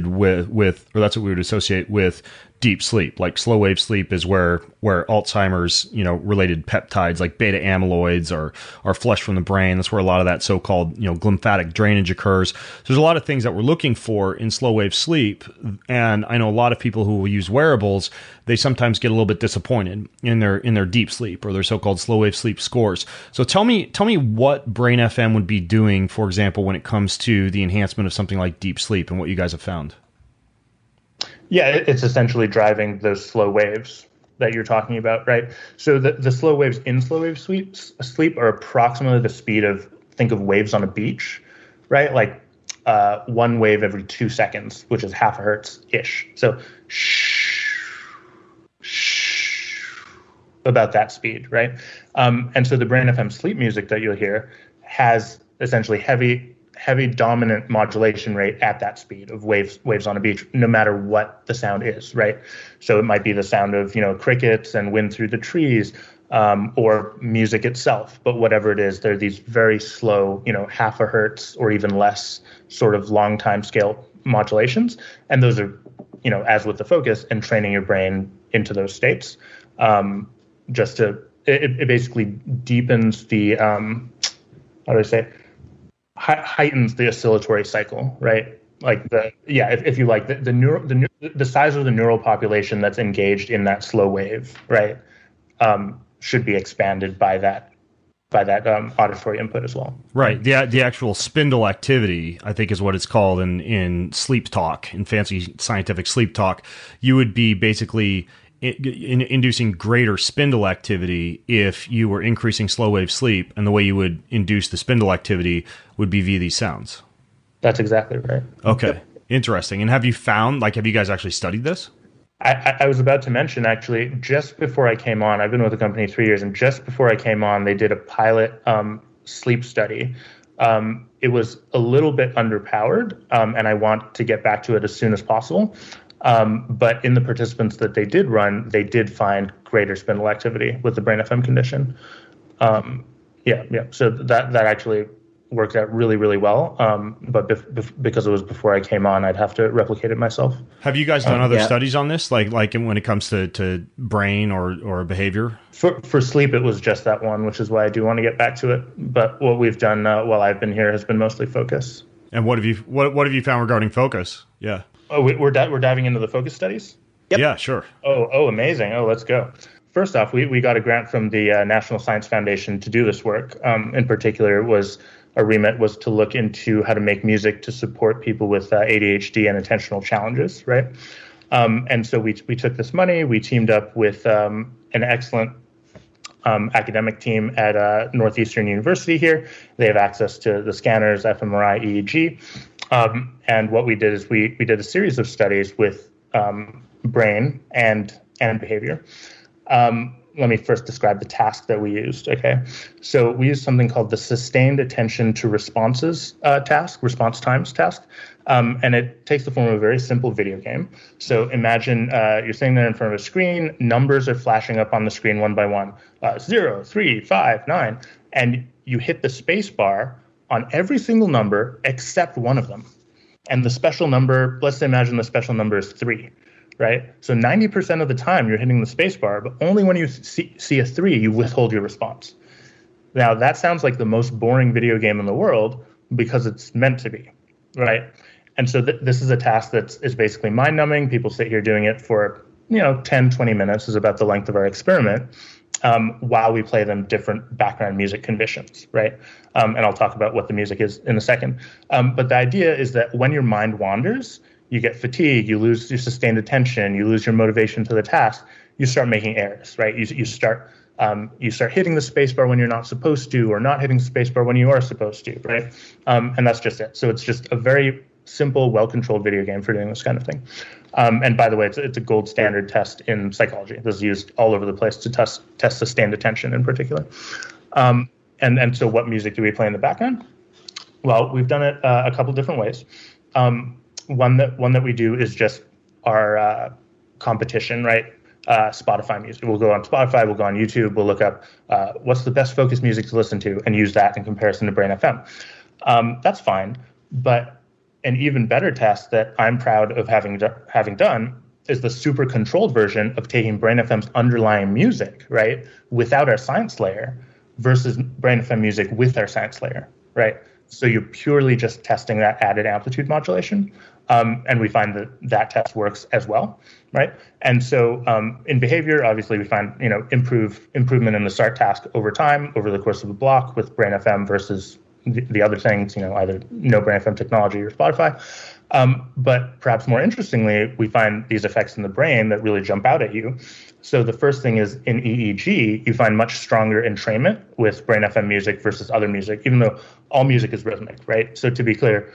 with deep sleep. Like slow wave sleep is where Alzheimer's, related peptides like beta amyloids are flushed from the brain. That's where a lot of that so-called, glymphatic drainage occurs. So there's a lot of things that we're looking for in slow wave sleep. And I know a lot of people who will use wearables, they sometimes get a little bit disappointed in their deep sleep or their so-called slow wave sleep scores. So tell me what Brain FM would be doing, for example, when it comes to the enhancement of something like deep sleep and what you guys have found. Yeah, it's essentially driving those slow waves that you're talking about, right? So the slow waves in slow wave sleep are approximately the speed of, think of waves on a beach, right? Like one wave every 2 seconds, which is half a hertz-ish. So about that speed, right? And so the Brain FM sleep music that you'll hear has essentially heavy dominant modulation rate at that speed of waves on a beach, no matter what the sound is, right? So it might be the sound of, crickets and wind through the trees, or music itself. But whatever it is, there are these very slow, half a hertz or even less sort of long time scale modulations. And those are, as with the focus, and training your brain into those states. It basically deepens the, heightens the oscillatory cycle, right? Like if you like the size of the neural population that's engaged in that slow wave, right, should be expanded by that auditory input as well. Right. The actual spindle activity, I think, is what it's called in sleep talk, in fancy scientific sleep talk. You would be basically inducing greater spindle activity if you were increasing slow wave sleep, and the way you would induce the spindle activity would be via these sounds. That's exactly right. Okay. Yep. Interesting. And have you guys actually studied this? I was about to mention, actually, just before I came on, I've been with the company 3 years, and just before I came on, they did a pilot sleep study. It was a little bit underpowered, and I want to get back to it as soon as possible. But in the participants that they did run, they did find greater spindle activity with the Brain FM condition. So that actually worked out really, really well. But because it was before I came on, I'd have to replicate it myself. Have you guys done other studies on this, like when it comes to brain or behavior? For sleep, it was just that one, which is why I do want to get back to it. But what we've done while I've been here has been mostly focus. And what have you found regarding focus? Yeah. Oh, we're diving into the focus studies? Yep. Yeah, sure. Oh, amazing. Oh, let's go. First off, we got a grant from the National Science Foundation to do this work. In particular, our remit was to look into how to make music to support people with ADHD and attentional challenges, right? And so we took this money, we teamed up with an excellent academic team at Northeastern University here. They have access to the scanners, fMRI, EEG. And what we did is we did a series of studies with brain and behavior. Let me first describe the task that we used, okay? So we used something called the Sustained Attention to Responses response times task. And it takes the form of a very simple video game. So imagine you're sitting there in front of a screen, numbers are flashing up on the screen one by one, 0, 3, 5, 9, and you hit the space bar on every single number except one of them. And the special number, let's imagine the special number is 3. Right? So 90% of the time you're hitting the space bar, but only when you see a 3, you withhold your response. Now, that sounds like the most boring video game in the world because it's meant to be, right? And so this is a task that is basically mind-numbing. People sit here doing it for, 10, 20 minutes is about the length of our experiment, while we play them different background music conditions, right? And I'll talk about what the music is in a second. But the idea is that when your mind wanders, you get fatigue, you lose your sustained attention, you lose your motivation to the task, you start making errors, right? You start You start hitting the spacebar when you're not supposed to, or not hitting the spacebar when you are supposed to, right? And that's just it. So it's just a very simple, well-controlled video game for doing this kind of thing. And by the way, it's a gold standard test in psychology. This is used all over the place to test sustained attention in particular. And so what music do we play in the background? Well, we've done it a couple different ways. One that we do is just our competition, right? Spotify music. We'll go on Spotify, we'll go on YouTube, we'll look up what's the best focus music to listen to and use that in comparison to Brain FM. That's fine, but an even better test that I'm proud of having done is the super controlled version of taking Brain FM's underlying music, right, without our science layer versus Brain FM music with our science layer, right? So you're purely just testing that added amplitude modulation. And we find that test works as well, right? And so in behavior, obviously, we find improvement in the start task over time, over the course of a block with Brain FM versus the other things, either no Brain FM technology or Spotify. But perhaps more interestingly, we find these effects in the brain that really jump out at you. So the first thing is in EEG, you find much stronger entrainment with Brain FM music versus other music, even though all music is rhythmic, right? So to be clear,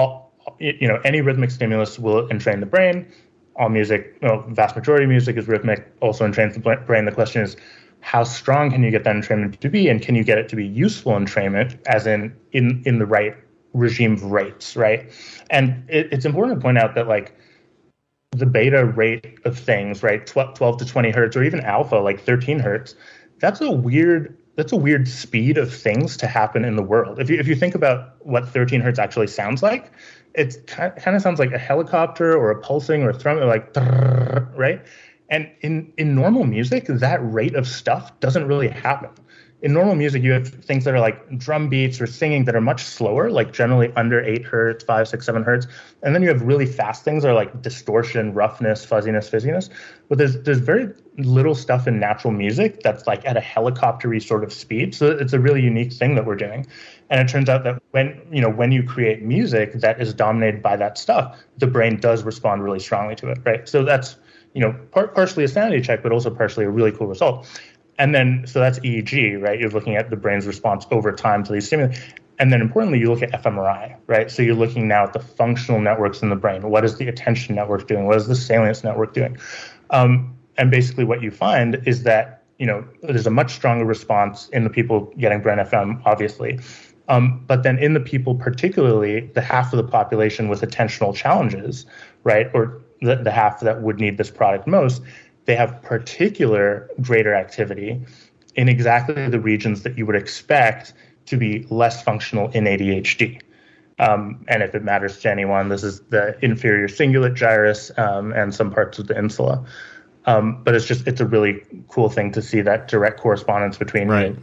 any rhythmic stimulus will entrain the brain. All music, vast majority of music is rhythmic, also entrains the brain. The question is, how strong can you get that entrainment to be, and can you get it to be useful entrainment, as in the right regime of rates, right? And it's important to point out that like the beta rate of things, right, 12 to 20 hertz, or even alpha, like 13 hertz, that's a weird speed of things to happen in the world. If you think about what 13 hertz actually sounds like, it kind of sounds like a helicopter or a pulsing or a thrum, like, right? And in normal music, that rate of stuff doesn't really happen. In normal music, you have things that are like drum beats or singing that are much slower, like generally under 8 hertz, 5, 6, 7 hertz. And then you have really fast things that are like distortion, roughness, fuzziness, fizziness. But there's very little stuff in natural music that's like at a helicopter-y sort of speed. So it's a really unique thing that we're doing. And it turns out that when you create music that is dominated by that stuff, the brain does respond really strongly to it, right? So that's partially a sanity check, but also partially a really cool result. And then, so that's EEG, right? You're looking at the brain's response over time to these stimuli. And then importantly, you look at fMRI, right? So you're looking now at the functional networks in the brain. What is the attention network doing? What is the salience network doing? And basically what you find is that, there's a much stronger response in the people getting Brain FM, obviously. But then in the people, particularly the half of the population with attentional challenges, right? Or the half that would need this product most, they have particular greater activity in exactly the regions that you would expect to be less functional in ADHD. And if it matters to anyone, this is the inferior cingulate gyrus and some parts of the insula. But it's a really cool thing to see that direct correspondence between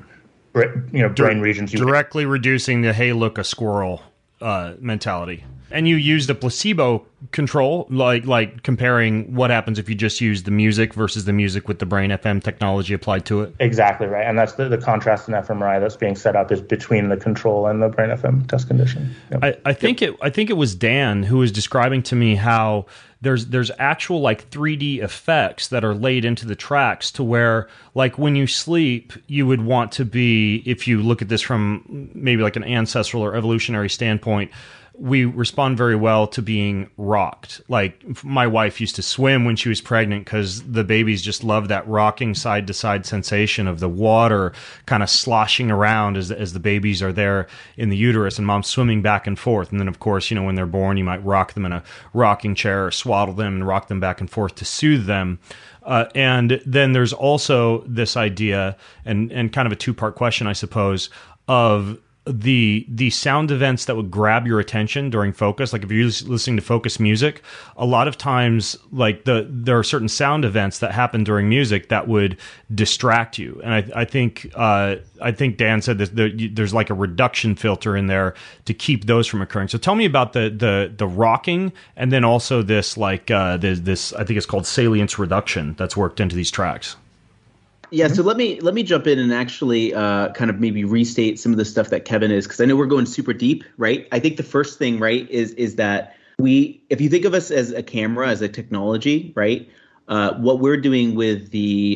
brain regions. Directly reducing the, hey, look, a squirrel mentality. And you used a placebo control, like comparing what happens if you just use the music versus the music with the Brain FM technology applied to it. Exactly right, and that's the contrast in fMRI that's being set up is between the control and the Brain FM test condition. Yep. I think it was Dan who was describing to me how there's actual like 3D effects that are laid into the tracks to where like when you sleep you would want to be, if you look at this from maybe like an ancestral or evolutionary standpoint, we respond very well to being rocked. Like my wife used to swim when she was pregnant because the babies just love that rocking side to side sensation of the water kind of sloshing around as the babies are there in the uterus and mom's swimming back and forth. And then of course, when they're born, you might rock them in a rocking chair or swaddle them and rock them back and forth to soothe them. And then there's also this idea and kind of a two-part question, I suppose, of the sound events that would grab your attention during focus. Like if you're listening to focus music, a lot of times like there are certain sound events that happen during music that would distract you. And I think Dan said that there's like a reduction filter in there to keep those from occurring. So tell me about the rocking and then also this like this I think it's called salience reduction that's worked into these tracks. Yeah, so let me jump in and actually kind of maybe restate some of the stuff that Kevin is, because I know we're going super deep, right? I think the first thing, right, is that if you think of us as a camera, as a technology, right, what we're doing with the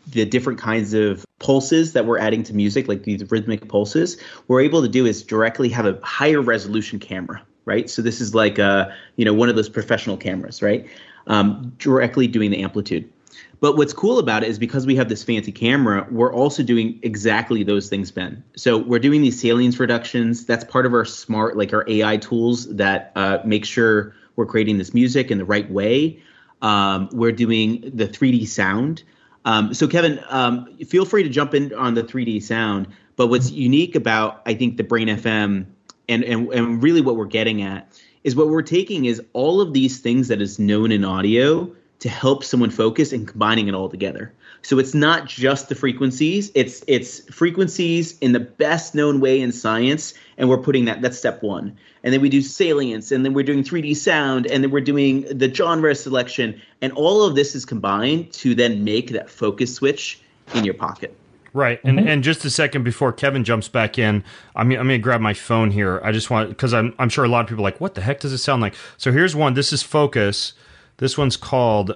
the different kinds of pulses that we're adding to music, like these rhythmic pulses, what we're able to do is directly have a higher resolution camera, right? So this is like one of those professional cameras, right? Directly doing the amplitude. But what's cool about it is because we have this fancy camera, we're also doing exactly those things, Ben. So we're doing these salience reductions. That's part of our smart, like our AI tools that make sure we're creating this music in the right way. We're doing the 3D sound. So Kevin, feel free to jump in on the 3D sound. But what's unique about, I think, the Brain FM and really what we're getting at is what we're taking is all of these things that is known in audio to help someone focus and combining it all together. So it's not just the frequencies, it's frequencies in the best known way in science, and we're putting that's step one. And then we do salience, and then we're doing 3D sound, and then we're doing the genre selection, and all of this is combined to then make that focus switch in your pocket. Right. And just a second before Kevin jumps back in, I'm going to grab my phone here. I just want, because I'm sure a lot of people are like, what the heck does it sound like? So here's one. This is Focus. This one's called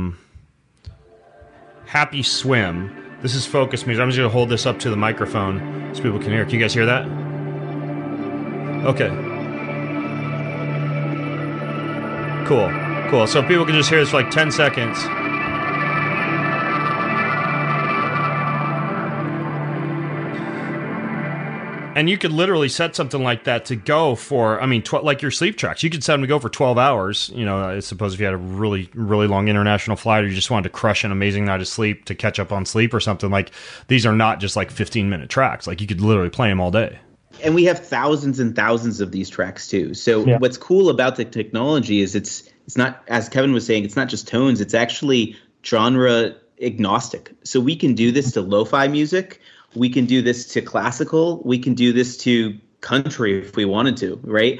Happy Swim. This is Focus music. I'm just going to hold this up to the microphone so people can hear. Can you guys hear that? Okay. Cool. So people can just hear this for like 10 seconds. And you could literally set something like that to go for, like your sleep tracks. You could set them to go for 12 hours. I suppose if you had a really, really long international flight or you just wanted to crush an amazing night of sleep to catch up on sleep or something, like these are not just like 15-minute tracks. Like you could literally play them all day. And we have thousands and thousands of these tracks too. So What's cool about the technology is it's not, as Kevin was saying, it's not just tones. It's actually genre agnostic. So we can do this to lo-fi music. We can do this to classical. We can do this to country if we wanted to, right?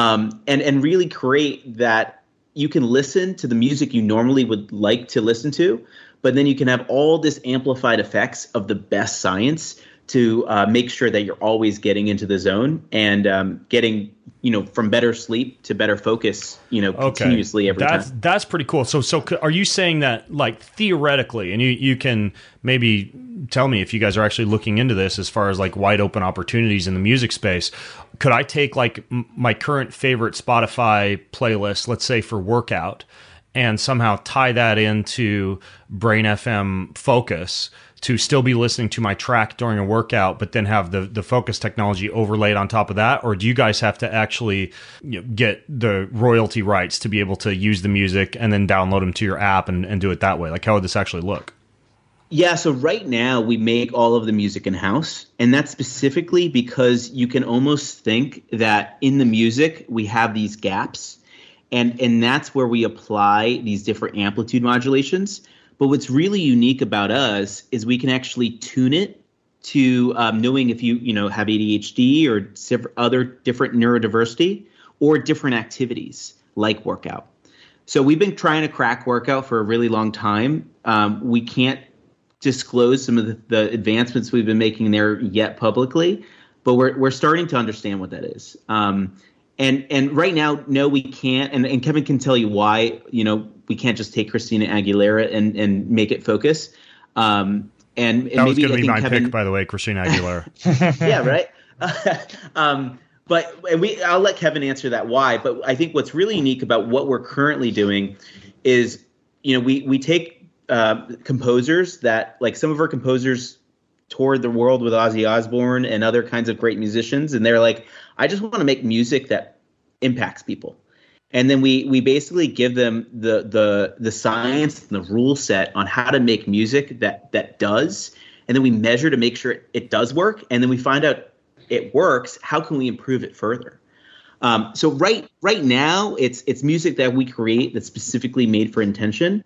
And really create that you can listen to the music you normally would like to listen to, but then you can have all this amplified effects of the best science to make sure that you're always getting into the zone and getting, from better sleep to better focus, continuously every time. That's pretty cool. So are you saying that, like, theoretically, and you can maybe tell me if you guys are actually looking into this as far as like wide open opportunities in the music space, could I take like my current favorite Spotify playlist, let's say for workout, and somehow tie that into Brain FM Focus to still be listening to my track during a workout, but then have the focus technology overlaid on top of that? Or do you guys have to actually get the royalty rights to be able to use the music and then download them to your app and do it that way? Like, how would this actually look? Yeah, so right now we make all of the music in-house, and that's specifically because you can almost think that in the music we have these gaps, and that's where we apply these different amplitude modulations. But what's really unique about us is we can actually tune it to knowing if you have ADHD or other different neurodiversity or different activities like workout. So we've been trying to crack workout for a really long time. We can't disclose some of the advancements we've been making there yet publicly, but we're starting to understand what that is. And right now, no, we can't. And Kevin can tell you why. We can't just take Christina Aguilera and make it Focus. And that maybe was going to be my Kevin, pick, by the way, Christina Aguilera. Yeah, right. But I'll let Kevin answer that why. But I think what's really unique about what we're currently doing is, we take composers that, like, some of our composers toured the world with Ozzy Osbourne and other kinds of great musicians, and they're like, I just want to make music that impacts people. And then we basically give them the science and the rule set on how to make music that does, and then we measure to make sure it does work, and then we find out it works. How can we improve it further? So right now it's music that we create that's specifically made for intention.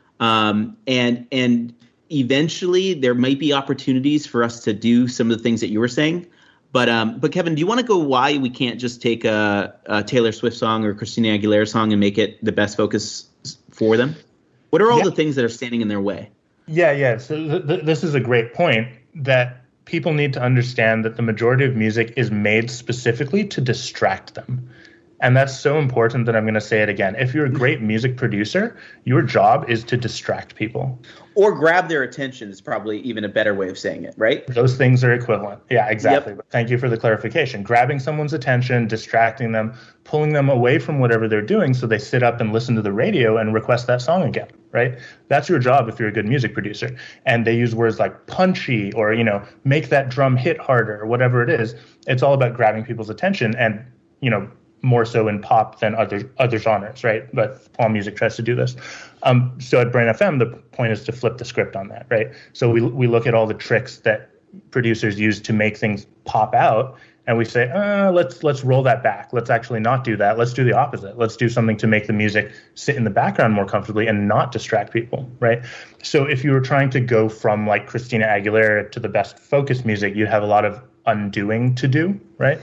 And eventually there might be opportunities for us to do some of the things that you were saying. But Kevin, do you want to go why we can't just take a Taylor Swift song or Christina Aguilera song and make it the best Focus for them? What are all the things that are standing in their way? Yeah. So this is a great point, that people need to understand that the majority of music is made specifically to distract them. And that's so important that I'm going to say it again. If you're a great music producer, your job is to distract people. Or grab their attention is probably even a better way of saying it, right? Those things are equivalent. Yeah, exactly. Yep. But thank you for the clarification. Grabbing someone's attention, distracting them, pulling them away from whatever they're doing so they sit up and listen to the radio and request that song again, right? That's your job if you're a good music producer. And they use words like punchy or, you know, make that drum hit harder or whatever it is. It's all about grabbing people's attention and, you know, more so in pop than other genres, right? But all music tries to do this. So at Brain FM, the point is to flip the script on that, right? So we look at all the tricks that producers use to make things pop out, and we say, let's roll that back. Let's actually not do that. Let's do the opposite. Let's do something to make the music sit in the background more comfortably and not distract people, right? So if you were trying to go from like Christina Aguilera to the best focus music, you'd have a lot of undoing to do, right?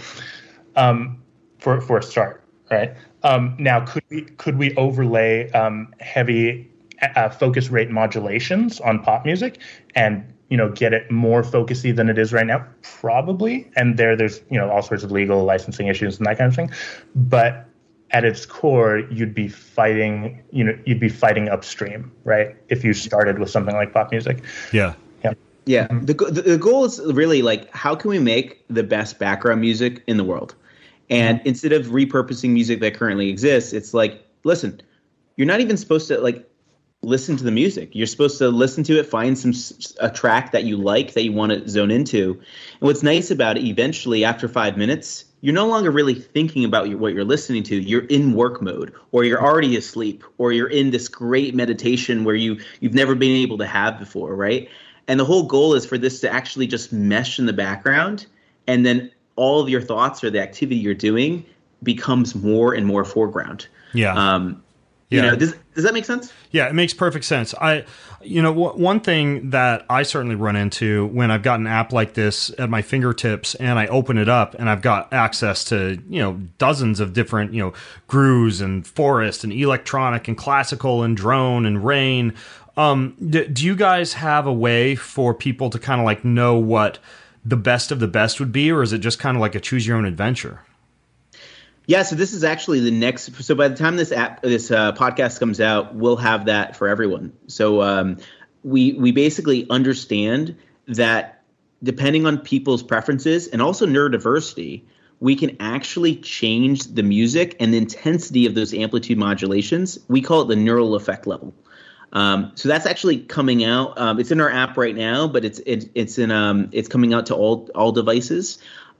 For a start, right? Now, could we overlay heavy focus rate modulations on pop music and, you know, get it more focusy than it is right now? Probably. And there's, you know, all sorts of legal licensing issues and that kind of thing. But at its core, you'd be fighting upstream, right? If you started with something like pop music. Yeah. Yeah. The goal is really like, how can we make the best background music in the world? And instead of repurposing music that currently exists, it's like, listen, you're not even supposed to like listen to the music. You're supposed to listen to it, find a track that you like, that you want to zone into. And what's nice about it, eventually after 5 minutes, you're no longer really thinking about what you're listening to. You're in work mode, or you're already asleep, or you're in this great meditation where you've never been able to have before, right? And the whole goal is for this to actually just mesh in the background, and then all of your thoughts or the activity you're doing becomes more and more foreground. Yeah. You know, does that make sense? Yeah, it makes perfect sense. One thing that I certainly run into when I've got an app like this at my fingertips and I open it up and I've got access to, you know, dozens of different, you know, grooves and forest and electronic and classical and drone and rain. Do you guys have a way for people to kind of like know what the best of the best would be, or is it just kind of like a choose your own adventure? Yeah, so this is actually the next. So by the time this podcast comes out, we'll have that for everyone. So we basically understand that depending on people's preferences and also neurodiversity, we can actually change the music and the intensity of those amplitude modulations. We call it the neural effect level. So that's actually coming out. It's in our app right now, but it's coming out to all devices.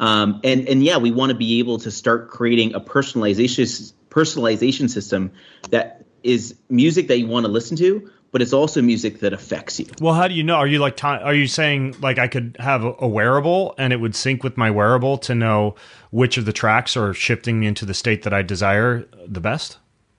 And yeah, we want to be able to start creating a personalization system that is music that you want to listen to, but it's also music that affects you. Well, how do you know? Are you saying like I could have a wearable and it would sync with my wearable to know which of the tracks are shifting me into the state that I desire the best?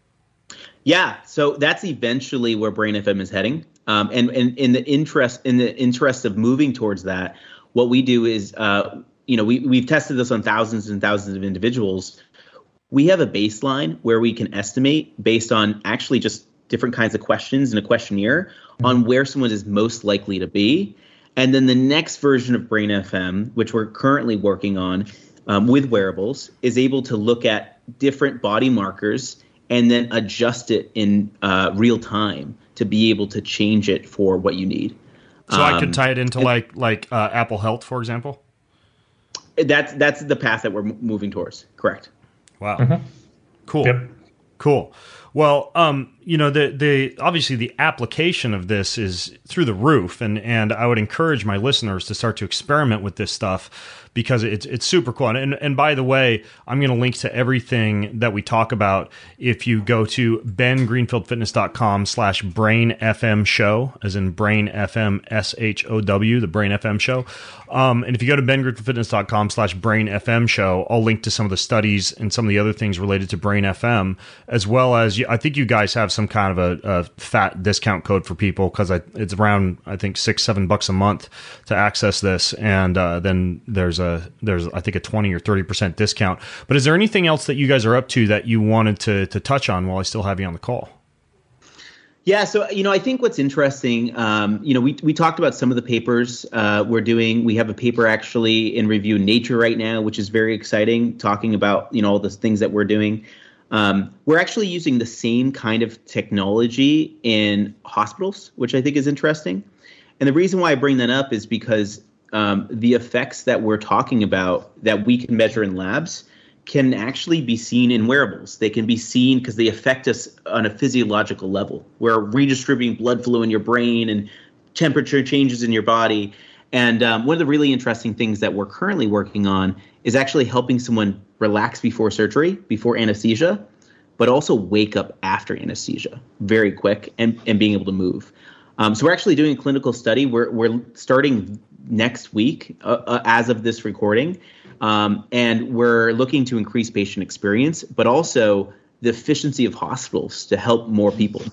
Yeah, so that's eventually where Brain FM is heading. And in the interest of moving towards that, what we do is, we've tested this on thousands and thousands of individuals. We have a baseline where we can estimate based on actually just different kinds of questions in a questionnaire on where someone is most likely to be. And then the next version of Brain FM, which we're currently working on with wearables, is able to look at different body markers and then adjust it in real time to be able to change it for what you need. So I could tie it into like Apple Health, for example? That's the path that we're moving towards. Correct. Wow. Mm-hmm. Cool. Yep. Cool. Well, the obviously the application of this is through the roof, and I would encourage my listeners to start to experiment with this stuff because it's super cool. And by the way, I'm going to link to everything that we talk about if you go to bengreenfieldfitness.com/brainfm show, as in brain FM SHOW, the Brain FM show. And if you go to bengreenfieldfitness.com/brain FM show, I'll link to some of the studies and some of the other things related to Brain FM, as well as I think you guys have some kind of a fat discount code for people because it's around, I think, $6-7 a month to access this. And then there's I think a 20 or 30% discount. But is there anything else that you guys are up to that you wanted to touch on while I still have you on the call? Yeah, so I think what's interesting, we talked about some of the papers we're doing. We have a paper actually in review in Nature right now, which is very exciting, talking about all the things that we're doing. We're actually using the same kind of technology in hospitals, which I think is interesting. And the reason why I bring that up is because the effects that we're talking about that we can measure in labs can actually be seen in wearables. They can be seen because they affect us on a physiological level. We're redistributing blood flow in your brain and temperature changes in your body. And one of the really interesting things that we're currently working on is actually helping someone relax before surgery, before anesthesia, but also wake up after anesthesia very quick and being able to move. So we're actually doing a clinical study. We're starting next week as of this recording. And we're looking to increase patient experience, but also the efficiency of hospitals to help more people.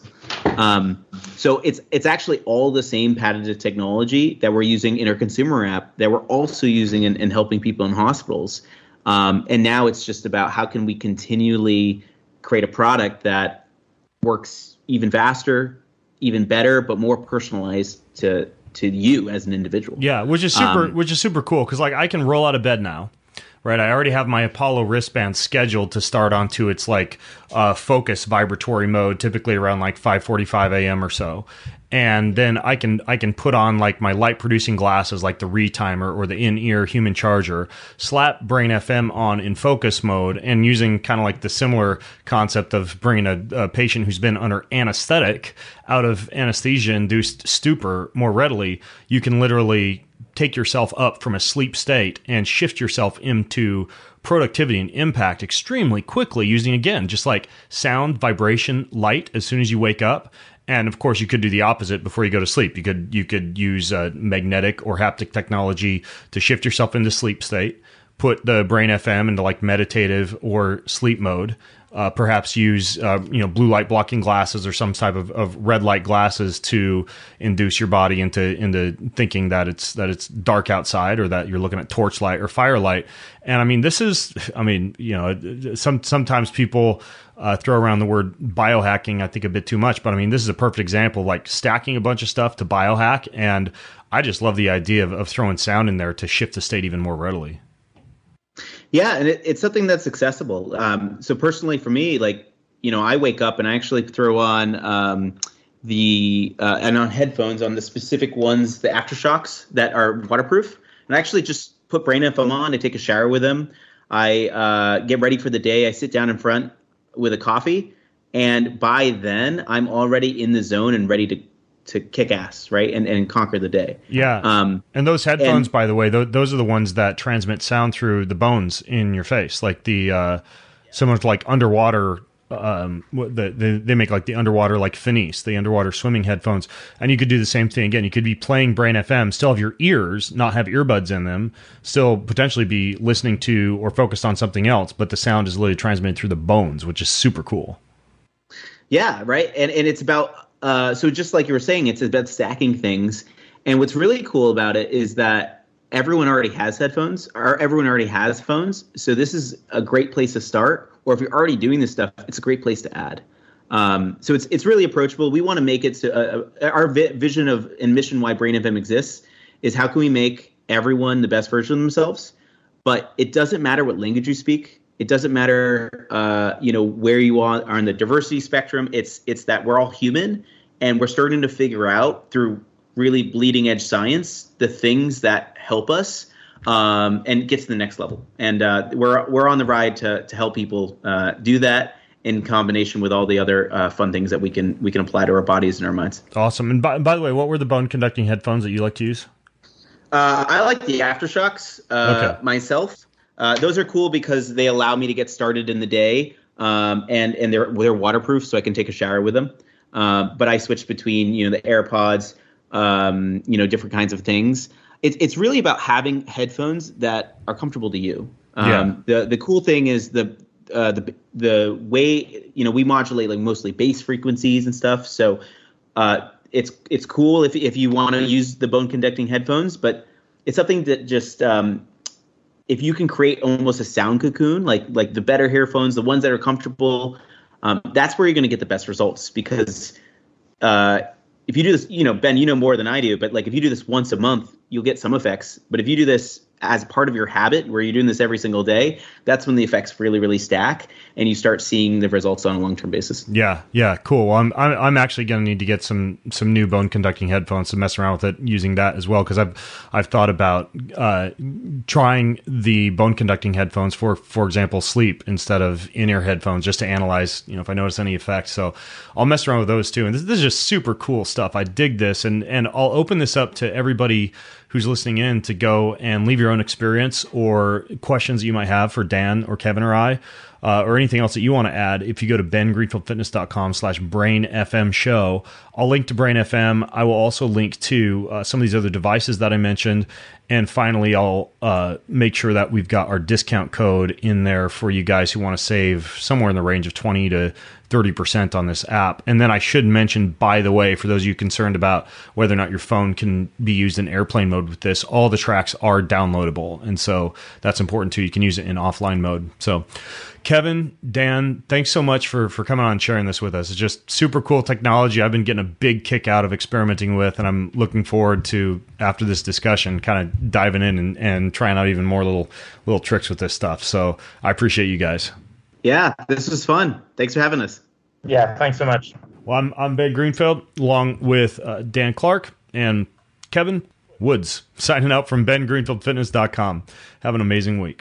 So it's actually all the same patented technology that we're using in our consumer app that we're also using in helping people in hospitals. And now it's just about how can we continually create a product that works even faster, even better, but more personalized to you as an individual. Yeah, which is super cool because like I can roll out of bed now. Right, I already have my Apollo wristband scheduled to start onto its focus vibratory mode, typically around like 5:45 a.m. or so, and then I can put on like my light producing glasses, like the retimer or the in-ear human charger, slap Brain FM on in focus mode, and using kind of like the similar concept of bringing a patient who's been under anesthetic out of anesthesia-induced stupor more readily, you can literally take yourself up from a sleep state and shift yourself into productivity and impact extremely quickly using, again, just like sound, vibration, light as soon as you wake up. And of course, you could do the opposite before you go to sleep. You could use magnetic or haptic technology to shift yourself into sleep state, put the Brain FM into like meditative or sleep mode. Perhaps use blue light blocking glasses or some type of red light glasses to induce your body into thinking that it's dark outside or that you're looking at torchlight or firelight. And I mean, sometimes people throw around the word biohacking, I think, a bit too much. But I mean, this is a perfect example of like stacking a bunch of stuff to biohack. And I just love the idea of throwing sound in there to shift the state even more readily. Yeah, and it's something that's accessible. So personally, for me, I wake up and I actually throw on and on headphones on the specific ones, the AfterShokz that are waterproof, and I actually just put Brain FM on. I take a shower with them. I get ready for the day. I sit down in front with a coffee, and by then I'm already in the zone and ready to kick ass, right, and conquer the day. Yeah. And those headphones, by the way, those are the ones that transmit sound through the bones in your face, like the similar to like underwater. They make like the underwater like Finis, the underwater swimming headphones, and you could do the same thing again. You could be playing Brain FM, still have your ears, not have earbuds in them, still potentially be listening to or focused on something else, but the sound is literally transmitted through the bones, which is super cool. Yeah, right, and it's about. So just like you were saying, it's about stacking things. And what's really cool about it is that everyone already has headphones or everyone already has phones. So this is a great place to start. Or if you're already doing this stuff, it's a great place to add. So it's really approachable. We want to make it so our vision of and mission why Brain FM exists is how can we make everyone the best version of themselves? But it doesn't matter what language you speak. It doesn't matter, where you are on the diversity spectrum. It's that we're all human, and we're starting to figure out through really bleeding edge science the things that help us and get to the next level. And we're on the ride to help people do that in combination with all the other fun things that we can apply to our bodies and our minds. Awesome. And by the way, what were the bone conducting headphones that you like to use? I like the AfterShokz myself. Those are cool because they allow me to get started in the day, and they're waterproof, so I can take a shower with them. But I switch between the AirPods, different kinds of things. It's really about having headphones that are comfortable to you. The cool thing is the way we modulate like mostly bass frequencies and stuff. So it's cool if you want to use the bone conducting headphones, but it's something that just if you can create almost a sound cocoon, like the better earphones, the ones that are comfortable, that's where you're going to get the best results because if you do this, Ben, you know more than I do, but like if you do this once a month, you'll get some effects. But if you do this as part of your habit, where you're doing this every single day, that's when the effects really, really stack, and you start seeing the results on a long-term basis. Yeah, cool. Well, I'm actually going to need to get some new bone conducting headphones to mess around with it using that as well, because I've thought about trying the bone conducting headphones for example, sleep instead of in-ear headphones, just to analyze if I notice any effects. So I'll mess around with those too. And this is just super cool stuff. I dig this, and I'll open this up to everybody who's listening in to go and leave your own experience or questions that you might have for Dan or Kevin or I, or anything else that you want to add. If you go to bengreenfieldfitness.com/BrainFM show, I'll link to Brain FM. I will also link to some of these other devices that I mentioned. And finally, I'll make sure that we've got our discount code in there for you guys who want to save somewhere in the range of 20 to 30% on this app. And then I should mention, by the way, for those of you concerned about whether or not your phone can be used in airplane mode with this, all the tracks are downloadable. And so that's important too. You can use it in offline mode. So Kevin, Dan, thanks so much for coming on and sharing this with us. It's just super cool technology I've been getting a big kick out of experimenting with, and I'm looking forward to, after this discussion, kind of diving in and trying out even more little tricks with this stuff. So I appreciate you guys. Yeah, this was fun. Thanks for having us. Yeah, thanks so much. Well, I'm Ben Greenfield, along with Dan Clark and Kevin Woods, signing out from bengreenfieldfitness.com. Have an amazing week.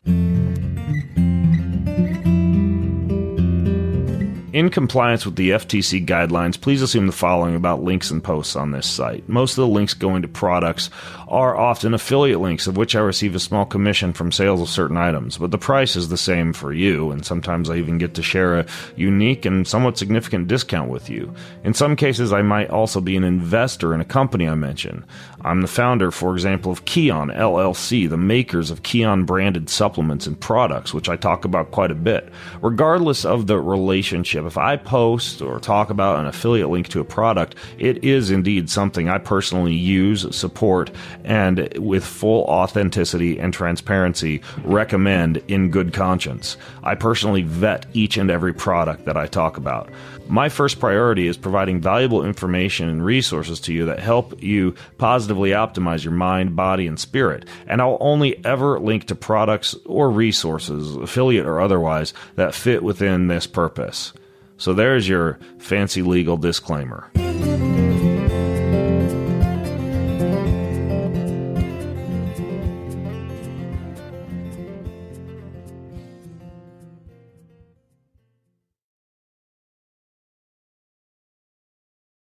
In compliance with the FTC guidelines, please assume the following about links and posts on this site. Most of the links going to products are often affiliate links, of which I receive a small commission from sales of certain items, but the price is the same for you, and sometimes I even get to share a unique and somewhat significant discount with you. In some cases, I might also be an investor in a company I mention. I'm the founder, for example, of Kion LLC, the makers of Kion-branded supplements and products, which I talk about quite a bit. Regardless of the relationship, if I post or talk about an affiliate link to a product, it is indeed something I personally use, support, and with full authenticity and transparency recommend in good conscience. I personally vet each and every product that I talk about. My first priority is providing valuable information and resources to you that help you positively optimize your mind, body, and spirit. And I'll only ever link to products or resources, affiliate or otherwise, that fit within this purpose. So there's your fancy legal disclaimer.